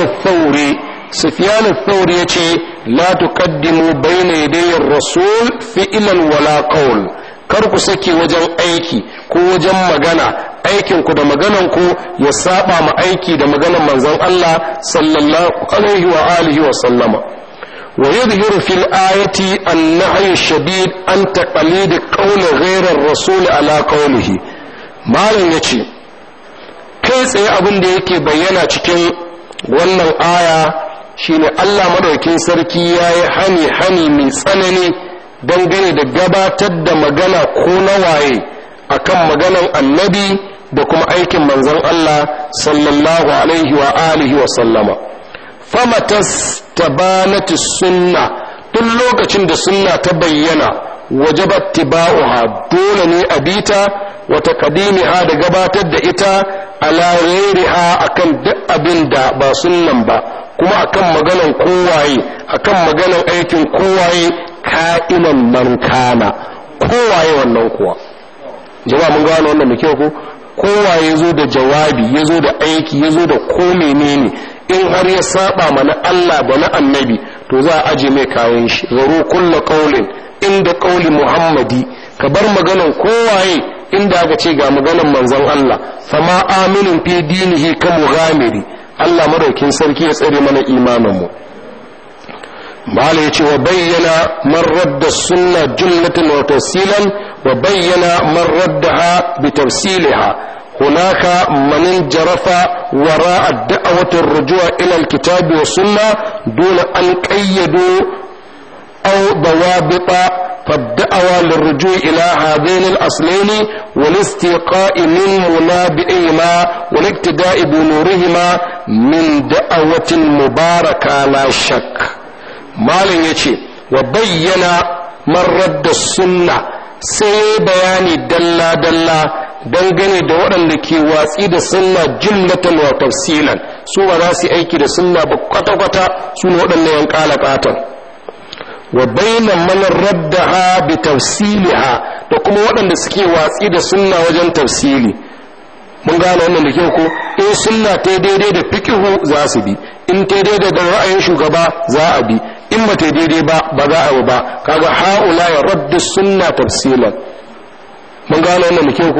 ath-thawri yace la tuqaddimu bayna yaday ar-rasul fi'lan wala qawl kar ku saki wajen aiki ko wajen magana aikin ku da maganan ku ya saba ma aiki da maganan manzon Allah sallallahu alaihi wa alihi wa sallama wa yadhhiru fil ayati an-nahy shadid an taqlid qawl ghayr ar-rasul ala qawlihi malan yace kai tsaye abin da yake bayyana cikin wannan aya shine Allah madaukin sarki yayi hani mai tsanani dangane da gabatar da magana ko nawaye akan maganan annabi da kuma aikin manzon Allah sallallahu alaihi wa alihi wa sallama famatas tabanat sunna tun lokacin da sunna ta bayyana wajabat tibauha dole ne a bita wa taqdimiha da gabatar da ita ala ghairiha akan duk abin da ba sunnan ba kuma akan maganan kowaye akan maganan aikin kowaye ka'inan man kana kowaye wannan kuwa jama'a mun gano wannan da kyau ko kowaye zo da jawabi yazo da aiki yazo da ko menene in har ya saba mana Allah da na annabi to za a aje mai kayan shi zaru kullu qaulin inda qauli muhammadi ka bar maganan kowaye inda aka ce ga maganan manzon Allah fama aminin fi dinihi ka mughamiri Allah madaukin sarki ya tsare mana imaninmu mala yace wa bayyana man radda sunna jumlatan wa tafsilan wa bayyana man raddaha bi tafsilha hunaka man jarafa wara'a da'wati ar-rujuu' ila al-kitabi wa sunna duna an qayyadu aw dawabita فالدعوة للرجوع إلى هذين الأصلين والاستيقاء من منابئهما والاقتداء بنورهما من دعوة مباركة لا شك مالن يشي وبين من رد السنة sai bayani dalla-dalla dangane da waɗanda ke watsi da sunna jumlatan wa tafsilan su ba za su aiki da sunna ba kwata-kwata su ne waɗanda yan ƙala-ƙatan wa bainan manar raddaha bi tafsiliha da kuma waɗanda suke watsi da sunna wajen tafsili mun gane wannan da kyau ko in sunna ta daidai da fiqhu za su bi in ta daidai da ra'ayin shugaba za a bi in ba ta daidai ba ba za a bi ba kaga haula ya raddu sunna tafsilan mun gane wannan da kyau ko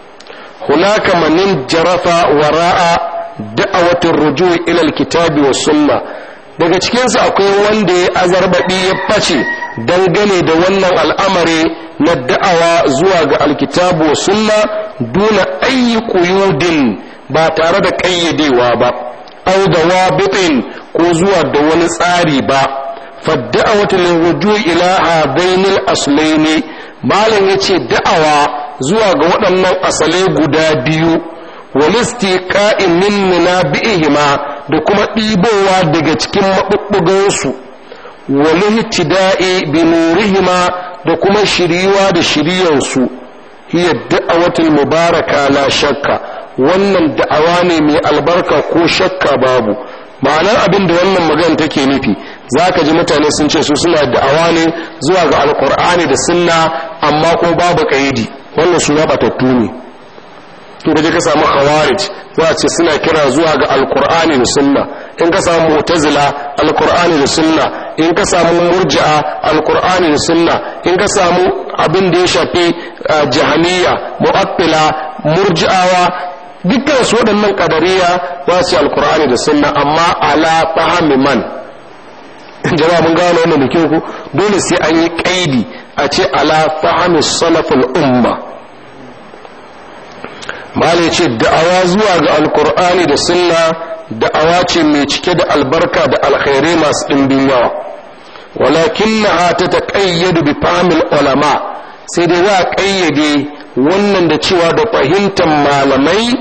hunaka man jarafa wara'a da'awatir ruju' ila alkitabi was sunna daga cikinsu akwai wanda ya azarbaɗi ya face dangane da wannan al'amari na da'awa zuwa ga alkitabu wa sunna duna ayi quyudin ba tare da ƙayyadewa ba au da wabitin ko zuwa da wani tsari ba fadda'awatu lirruju ila hadainil aslaini malam yace da'awa zuwa ga waɗannan asalai guda biyu walistiqa'in min munabi'ihima da kuma ɗibowa daga cikin maɓuɓɓugansu walihtida'i bi nurihima da kuma shiriwa da shiriyansu hiya da'awatul mubaraka la shakka wannan da'awa ne mai albarka ko shakka babu ma'anar abin da wannan magana take nufi zaka ji mutane sun ce su suna da'awa ne zuwa ga alqur'ani da sunna amma ko babu kaidi wannan su batattu ne to da ka samu khawarij za a ce suna kira zuwa ga alqur'ani da sunna in ka samu mu'tazila alqur'ani da sunna in ka samu murji'a alqur'ani da sunna in ka samu abin da ya shafi jahaniya mu'attila murji'awa dukkan su waɗannan kadariya za su yi alqur'ani da sunna amma ala fahmi man jama'a mun gano wannan da kyau ku dole sai an yi kaidi a ce ala fahmi salaful umma malai ce da'awa zuwa ga alkur'ani da sunna da'awa ce mai cike da albarka da alkhairai masu ɗimbin yawa walakin na ta taƙayyadu bi fahimil ulama sai dai za a ƙayyade wannan da cewa da fahimtar malamai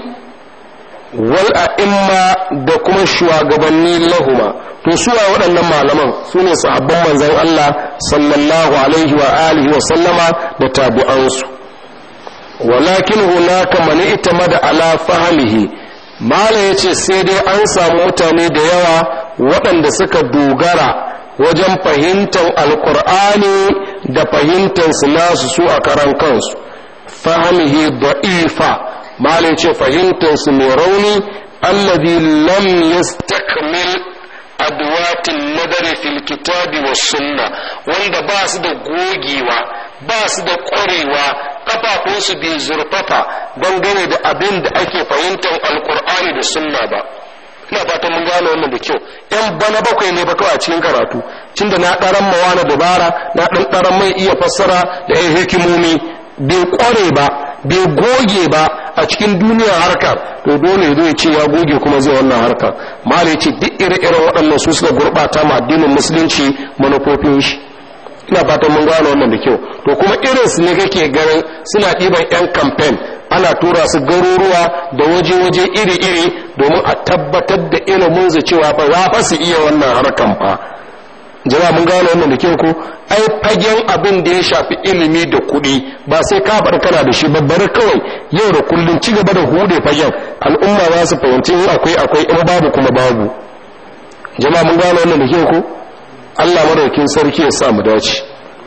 wal a'imma da kuma shugabanni lahuma. to suwa waɗannan malaman su ne sahabban manzon Allah sallallahu alaihi wa alihi wa sallama da tabi'ansu. walakin hunaka man itamada ala fahmihi, mala yace sai dai an samu mutane da yawa waɗanda suka dogara wajen fahimtar alkur'ani da fahimtar su nasu su a karan kansu. fahmihi da'ifa, mala yace fahimtar su mai rauni, alladhi lam yastakmil adwatin nadari fil kitabi was sunna, wanda ba su da gogewa ba su da ƙwarewa, kafafunsu bai zurfafa dangane da abin da ake fahimtar alkur'ani da sunna ba. ina fatan mun gane wannan da kyau. yan bana bakwai ne ba kawai a cikin karatu, tunda na ɗaran mawana dabara, na ɗaran mai iya fassara da yan hikimomi, bai ƙware ba bai goge ba a cikin duniyar harkar, to dole zai ce ya goge kuma zai wannan harkar. malai ce duk ire-iren waɗannan su suka gurɓata ma addinin musulunci manufofin shi. ina fatan mun gane wannan da kyau. to kuma irinsu ne kake ganin suna ɗiban 'yan kamfen, ana tura su garuruwa da waje-waje iri-iri domin a tabbatar da ilimin su cewa ba za fa su iya wannan harkan fa. jama'a mun gane wannan da kyau ko? ai fagen abin da ya shafi ilimi da kuɗi ba sai ka bar kana da shi babbar kawai yau da kullum ci gaba da hude fagen, al'umma za su fahimci in akwai in babu kuma babu. jama'a mun gane wannan da kyau ko? Allah madaukin sarki ya sa mu dace.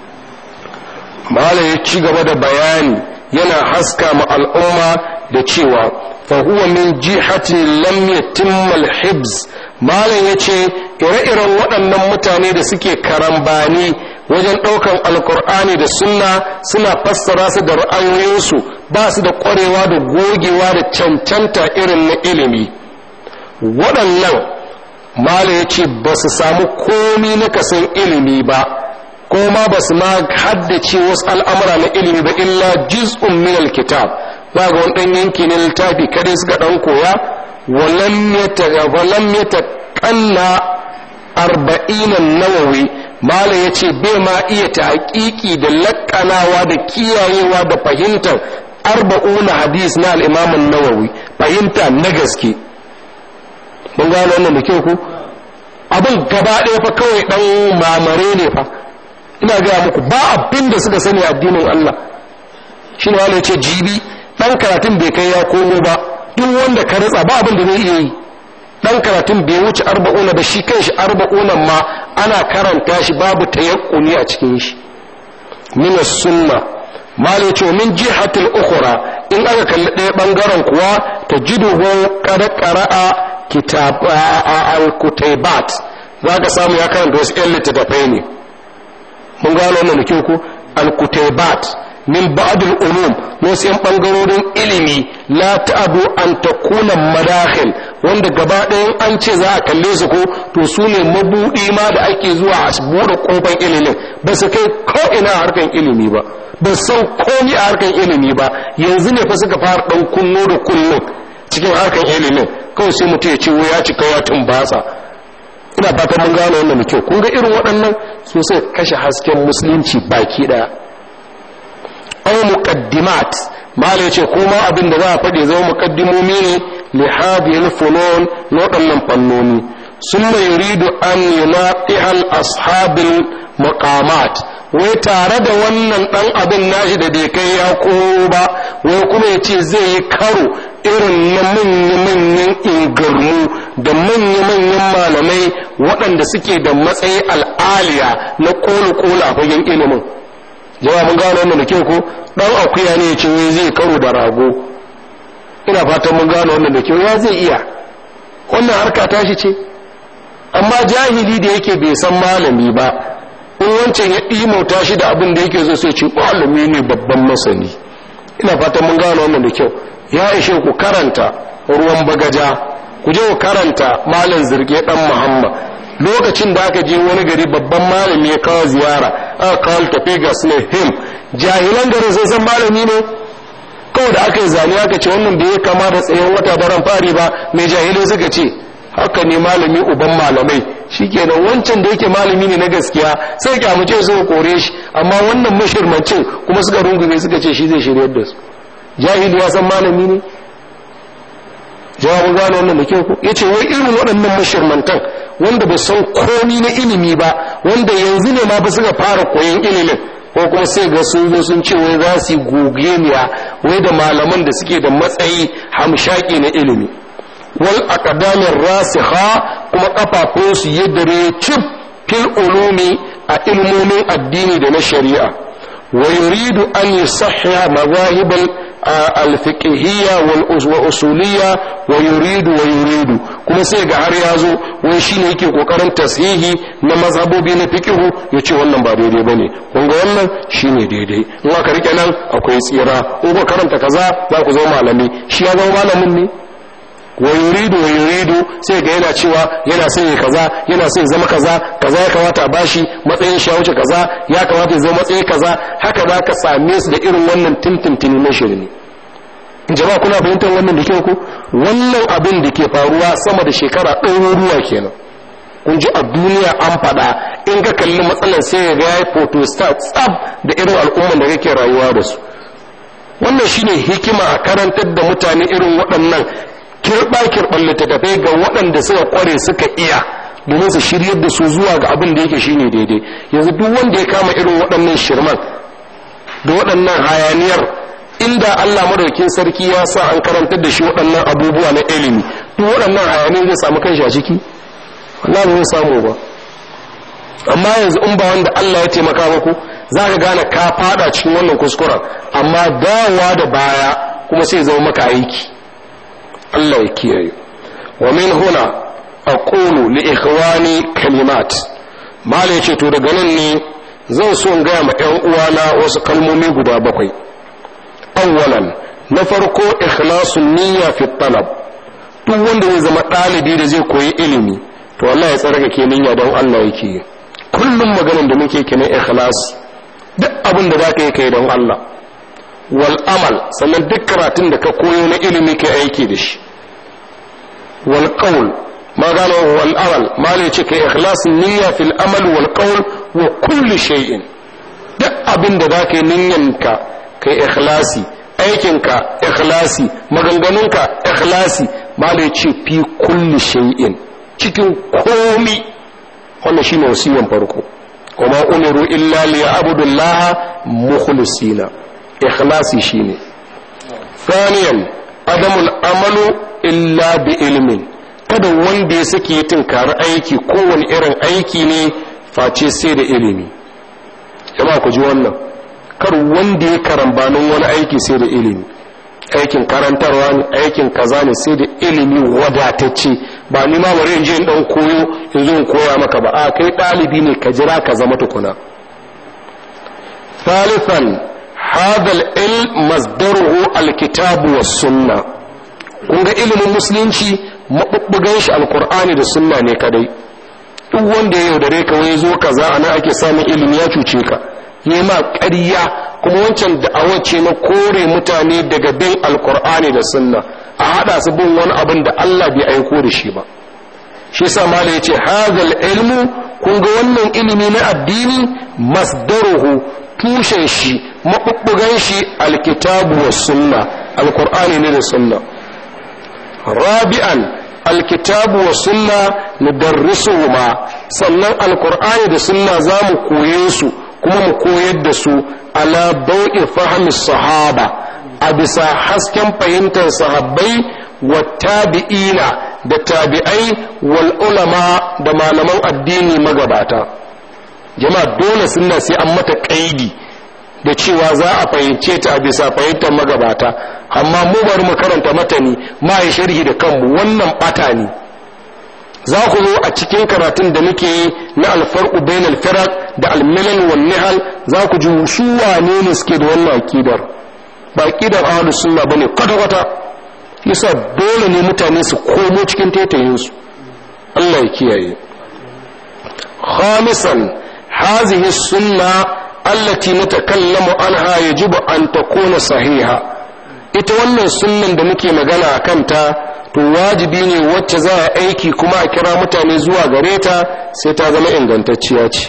malai ya ci gaba da bayani yana haska ma al'umma da cewa fa huwa min jihatin lam yatimma al-hibz. malai yace ire-iren waɗannan mutane da suke karambani wajen ɗaukan alkur'ani da sunna suna fassara su da ra'ayoyinsu, ba su da ƙwarewa da gogewa da cancanta irin na ilimi. waɗannan mala ya ce ba su samu komi na kasan ilimi ba, ko ma ba su ma haddace wasu al'amura na ilimi ba, illa juz'un min alkitab, ba ga wani ɗan yanki na littafi kadai suka ɗan koya. walam ya taƙalla 40 nawawi, mala ya ce bai ma iya ta haƙiƙi da laƙanawa da kiyayewa da fahimtar 40 hadis na al'imamun nawawi, fahimta na gaske. mun gano wannan da kyau ku? abin gaba ɗaya fa kawai ɗan mamare ne fa. ina gaya muku ba abin da suka sani addinin Allah. shi ne wani ce jibi ɗan karatun bai kai ya komo ba, duk wanda ka ritsa ba abin da zai iya yi. ɗan karatun bai wuce 40 ba, shi kan shi 40 ma ana karanta shi babu tayakkuni a cikin shi. min sunna mali ce min jihatul ukhra, in aka kalli ɗaya bangaren kuwa tajiduhu qad qara'a kitab al-kutaybat, za ka samu ya karanta wasu 'yan littattafai ne. mun gano wannan da kyau ko? al-kutaybat min ba'd al-ulum, wasu 'yan bangarorin ilimi la ta'adu an takuna madakhil, wanda gaba ɗayan an ce za a kalle su ko to su ne mabuɗi ma da ake zuwa a buɗe ƙofar ilimin, ba su kai ko ina harkan ilimi ba, ba san komi a harkan ilimi ba. yanzu ne fa suka fara ɗan kunno da kullum cikin harkan ilimin, kawai sai mutum ya ce ya cika ya tumbatsa. ina fatan mun gano wannan da kyau. kun ga irin waɗannan su sai kashe hasken musulunci baki ɗaya. aw muqaddimat, mala yace kuma abin da za a faɗi zama muqaddimomi ne li hadhihi al-funun, waɗannan fannoni. summa yuridu an yunaqiha al-ashabil maqamat, wai tare da wannan ɗan abin nashi da bai kai ya koyo ba, wai kuma ya ce zai yi karo irin na manya-manyan ingarmu da manya-manyan malamai waɗanda suke da matsayi al'aliya na ƙoli-ƙoli a fagen ilimin. jama'a mun gano wannan da kyau ko? ɗan akuya ne ya ce wai zai karo da rago. ina fatan mun gano wannan da kyau. ya zai iya wannan harka tashi ce, amma jahili da yake bai san malami ba, in wancan ya ɗimauta shi da abin da yake zo sai ce malami ne babban masani. ina fatan mun gano wannan da kyau. ya ishe ku karanta ruwan bagaja, ku je ku karanta malam zirge dan muhammad. lokacin da aka je wani gari babban malami ya kawo ziyara, aka kawo tafi ga su ne him, jahilan garin sun san malami ne kawai da aka yi zane aka ce wannan bai kama da tsayin wata daren fari ba, mai jahilai suka ce haka ne malami uban malamai, shikenan wancan da yake malami ne na gaskiya sai kyamace su kore shi, amma wannan mashirmancin kuma suka rungume suka ce shi zai shiryar da su. Jahili ya san malami ne? Jawabin gano wannan da kyau ko yace wai irin waɗannan mashirmantan wanda ba san komi na ilimi ba, wanda yanzu ne ma ba suka fara koyon ilimin, ko kuma sai ga sun zo sun ce wai za su gogeniya wai da malaman da suke da matsayi hamshaki na ilimi. Wal aqdamir rasikha, kuma kafafunsu yadda cip fil ulumi a ilmomin addini da na shari'a. Wa yuridu an yusahhiha madahibal alfiqhiyya wal usuliyya wa yuridu kuma sai ga har yazo wai shine yake kokarin tashihi na mazhabobi na fiqhu yace wannan ba daidai bane, kun ga wannan shine daidai, in aka rike nan akwai tsira, ko ka karanta kaza za ku zo malami. Shi ya zama malamin ne? wa yuridu sai ga yana cewa yana son ya kaza, yana son ya zama kaza ya kamata a bashi matsayin shi, wuce kaza ya kamata ya zama matsayi kaza. Haka za ka same su da irin wannan tintintini na shirme. Jama'a kuna fahimtar wannan da kyau ko? Wannan abin da ke faruwa sama da shekara ɗaruruwa kenan. Kun ji a duniya an faɗa, in ka kalli matsalar sai ga ya photo tsab da irin al'umman da kake rayuwa da su. Wannan shine hikima a karantar da mutane irin waɗannan kirɓa-kirɓar littattafai ga waɗanda suka kware suka iya, domin su shiryar da su zuwa ga abin da yake shine daidai. Yanzu duk wanda ya kama irin waɗannan shirman da waɗannan hayaniyar, inda Allah madaukakin sarki ya sa an karantar da shi waɗannan abubuwa na ilimi, duk waɗannan hayaniyar zai samu kanshi a ciki? Allah ba zai samu ba. Amma yanzu in ba wanda Allah ya taimaka muku, za ka gane ka fada cikin wannan kuskuren, amma dawowa da baya kuma sai zama maka aiki. Allah ya kiyaye. Wa min huna aqulu li ikhwani kalimat. Mala yace to daga nan ne zan so in ga ma ƴan uwana wasu kalmomi guda 7. Awwalan, na farko ikhlasun niyya fi talab. Duk wanda zai zama ɗalibi da zai koyi ilimi, to Allah ya tsarkake niyya don Allah yake. Kullum maganar da muke kenan ikhlas. Duk abin da zaka yi kai don Allah. Wal amal, sannan duk karatun da ka koyo na ilimi kai aiki da shi. Wal qawl, ma gano wal amal, ma ne ce kai ikhlasin niyya fil amal wal qawl wa kulli shay'in. Duk abin da zaka yi niyyanka kai ikhlasi, aikinka ikhlasi, maganganunka ikhlasi, ma ne ce fi kulli shay'in, cikin komi. Wannan shine wasiyan farko. Kuma umiru illa liya'budullaha mukhlisina. Ikhlasi shine. Thaniyan, adamul amalu illa bi ilmin. Kada wanda ya sake tinkari aiki, kowane irin aiki ne face sai da ilimi. Jama'a ku ji wannan. Kar wanda ya karambanin wani aiki sai da ilimi. Aikin karantarwa ne, aikin kaza ne, sai da ilimi wadatacce. Ba ni ma bari in je in dan koyo in zo in koya maka ba. A kai dalibi ne, ka jira ka zama tukuna. Thalithan, هذا العلم مصدره الكتاب والسنة. kun ga ilimin musulunci mabubbugan shi alkur'ani da sunna ne kadai. Duk wanda ya yaudare ka wai zo kaza ana ake samun ilimi ya cuce ka, yi ma ƙarya. Kuma wancan da'awar ce na kore mutane daga bin alkur'ani da sunna, a hada su bin wani abin da Allah bai aiko da shi ba. Shi yasa malai yace hadal ilmu, kun ga wannan ilimi na addini masdaruhu, tushen shi maɓuɓɓugan shi alkitabu wa sunna, alkur'ani ne da sunna. Rabi'an, alkitabu wa sunna nudarrisuhuma, sannan alkur'ani da sunna za mu koye su kuma mu koyar da su ala dau'i fahmi sahaba, a bisa hasken fahimtar sahabbai wa tabi'ina da tabi'ai wal ulama da malaman addini magabata. Jama'a dole sunna sai an mata kaidi da cewa za a fahimce ta a bisa fahimtar magabata, amma mu bari mu karanta matani ma yi sharhi da kanmu, wannan bata ne. Za ku zo a cikin karatun da muke yi na alfarqu bainal firaq da almilal wan nihal, za ku ji su wane ne suke da wannan akidar. Ba akidar ahlus sunna bane kwata kwata. Yasa dole ne mutane su komo cikin taitayin su. Allah ya kiyaye. Khamisan, هذه السنة التي نتكلم عنها يجب أن تكون صحيحة. ita wannan sunnan da muke magana a kanta to wajibi ne wacce za a aiki kuma a kira mutane zuwa gare ta sai ta zama ingantacciya ce.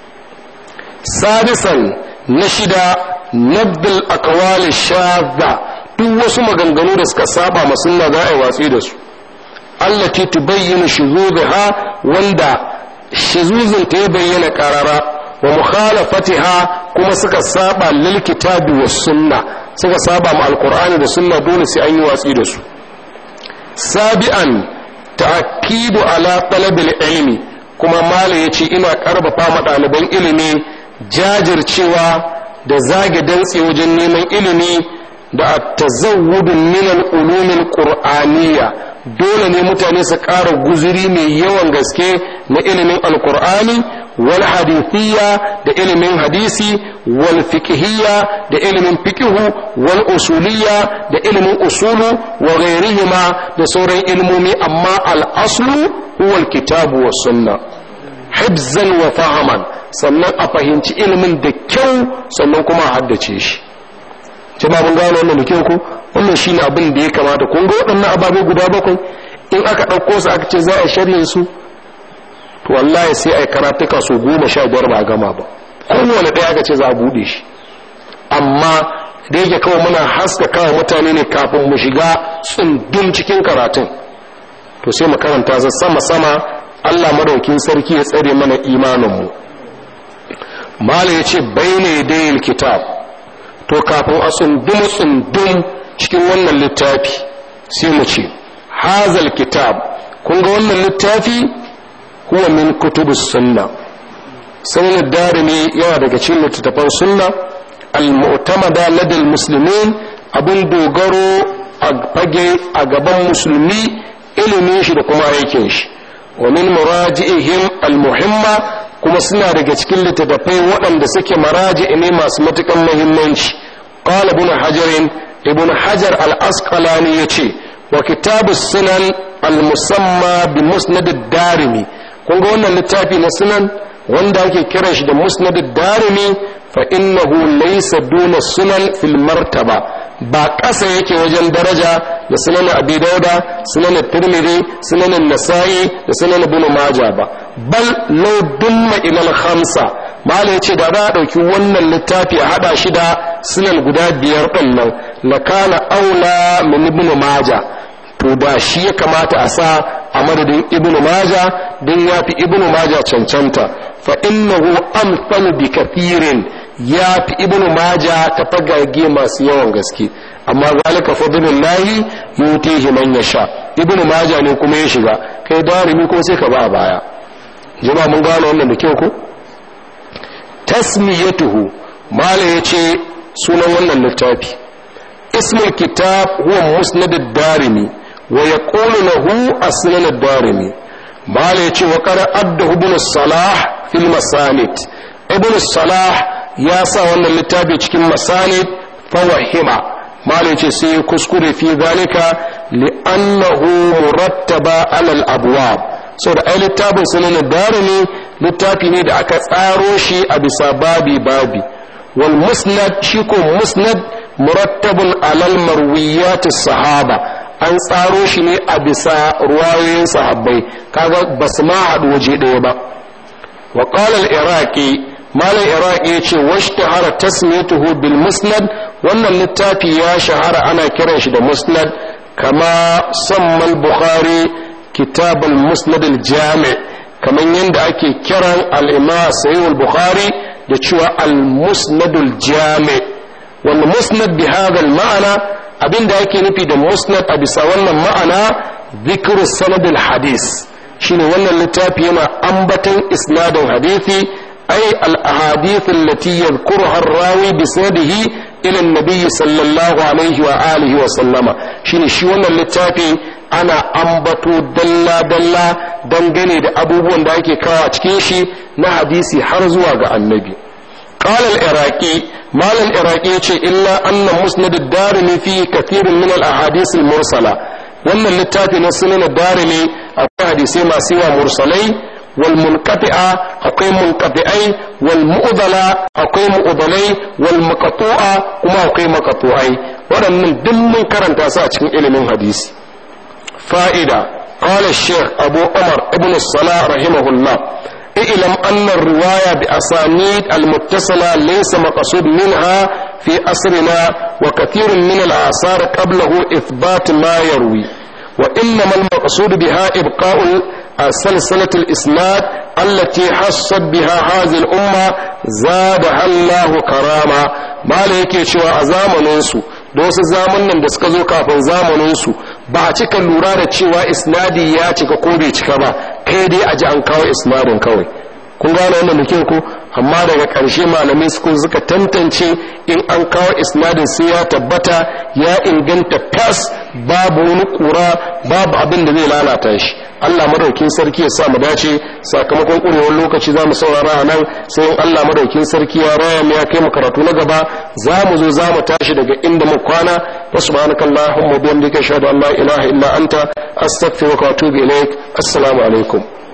sadisan na shida nabdul aqwali shadda, duk wasu maganganu da suka saba ma sunna za a yi watsi da su. allati tubayyinu shuzuzaha, wanda shuzuzin ta ya bayyana karara, wa mukhalafatiha kuma suka saba lil kitabi was sunna, suka saba ma alqur'ani da sunna, dole sai an yi watsi da su. sabi'an ta'kidu ala talabil ilmi, kuma malai yace ina karbafa ma ɗaliban ilimi jajircewa da zage dantse wajen neman ilimi da at-tazawwud min al-ulum al-qur'aniyya. dole ne mutane su ƙara guzuri mai yawan gaske na ilimin alkur'ani wal hadithiyya da ilimin hadisi wal fiqhiyya da ilimin fiqhu wal usuliyya da ilimin usulu wa ghairihima da sauran ilmomi, amma al aslu huwa al kitabu was sunna hibzan wa fahaman, sannan a fahimci ilimin da kyau sannan kuma a haddace shi. jama'a mun gano wannan da kyau ko wannan shine abin da ya kamata. kun ga waɗannan ababe guda bakwai in aka ɗauko su aka ce za a sharhin su, to wallahi sai a yi karatuka su 15 ba gama ba, kowane ɗaya aka ce za a buɗe shi. amma da yake kawai muna haskaka mutane ne kafin mu shiga tsundum cikin karatun, to sai mu karanta za sama Allah madaukin sarki ya tsare mana imaninmu. mala ya ce bayne dayil kitab, to kafin a tsundum cikin wannan littafi sai mu ce hazal kitab, kun ga wannan littafi huwa min kutubus sunna. sunan darimi yana daga cikin littattafan sunna al-mu'tamada ladal muslimin, abin dogaro a fage a gaban musulmi, ilimin shi da kuma aikin shi. wa min muraji'ihim al-muhimma, kuma suna daga cikin littattafai waɗanda suke maraji'i ne masu matukan muhimmanci. qala ibn hajar al-asqalani yace wa kitabus sunan al-musamma bi musnad ad-darimi, kun ga wannan littafi na sunan wanda ake kiran shi da musnad ad-darimi, fa innahu laysa duna sunan fil martaba, ba ƙasa yake wajen daraja da sunan abi dauda, sunan tirmidhi, sunan nasa'i da sunan ibn majah ba, bal law dumma ila al-khamsa, mala yace da za a dauki wannan littafi a hada shi da sunan guda 5 din nan, la kana aula min ibn majah, to da shi ya kamata a sa a madadin ibn majah din yafi ibn majah cancanta. fa innahu amsalu bi kathirin, ya fi ibn maja ta fagage masu yawan gaske, amma zalika fadlullahi yutihi man yasha. ibn maja ne kuma ya shiga, kai darimi ko sai ka ba a baya. jama'a mun gano wannan da kyau ko. tasmiyatuhu, mala yace sunan wannan littafi ismul kitab huwa musnad ad-darimi wa yaqulu lahu asnan ad-darimi. mala yace wa qara addahu ibn salah fil masanid, ibn salah ya sa wannan littafi cikin masanid fawahima, malai ce sai kuskure fi zalika li'annahu murattaba ala al-abwab, saboda ai littafin sunan darimi littafi ne da aka tsaro shi a bisa babi wal musnad shi ko musnad murattabun ala al-marwiyat as-sahaba, an tsaro shi ne a bisa ruwayoyin sahabbai, kaga basu ma haɗu waje ɗaya ba. wa qala al-iraqi, malam iraqi ya ce washtahara tasmiyatuhu bil musnad, wannan littafi ya shahara ana kiran shi da musnad, kama sammal bukhari kitab al musnad al jami', kaman yanda ake kiran al-imam sahih al bukhari da cewa al musnad al jami'. wal musnad bi hadha al ma'ana, abinda yake nufi da musnad a bisa wannan ma'ana dhikru sanad al hadith, shine wannan littafi yana ambatan isnadin hadisi, أي الأحاديث التي يذكرها الراوي بسنده إلى النبي صلى الله عليه وآله وسلم. شي wannan littafi ana ambato dalla dangane da abubuwan da ake kawo a cikin shi na hadisi har zuwa ga annabi. qala al-iraqi, mal al-iraqi yace illa anna musnad ad-darimi fi kathirun min al-ahadith al-mursala, wannan littafi na sunan ad-darimi akwai hadisi masu yawa mursalai, والمنقطعة أقيم منقطعي، والمؤذلة أقيم مؤذلي، والمقطوعة وما أقيم مقطوعي، ولم دم كرن تاسع من علم الحديث. fa'ida qala shaykh abu umar ibn salah rahimahullah اعلم أن الرواية بأسانيد المتصلة ليس مقصود منها في أصرنا وكثير من الآثار قبله إثبات ما يروي وإنما المقصود بها إبقاء سلسلة الإسناد التي حصت بها هذه الأمة زادها الله كرامة ما ليك شوى زامننسو da wasu zamanin da suka zo kafin zamaninsu ba a cika lura da cewa isnadi ya cika ko bai cika ba kai dai a ji an kawo isnadin kawai kun gane wannan muke ko amma daga ƙarshe malamai suka tantance in an kawo isnadin sai ya tabbata ya inganta fas babu wani kura babu abin da zai lalata shi Allah madaukin sarki ya sa mu dace sakamakon kurewar lokaci zamu saurara a nan sai in Allah madaukin sarki ya raya mu ya kai mu karatu na gaba zamu zo zamu tashi daga inda mu kwana subhanakallahumma wa bihamdika ashhadu an la ilaha illa anta astaghfiruka wa atubu ilaik assalamu alaikum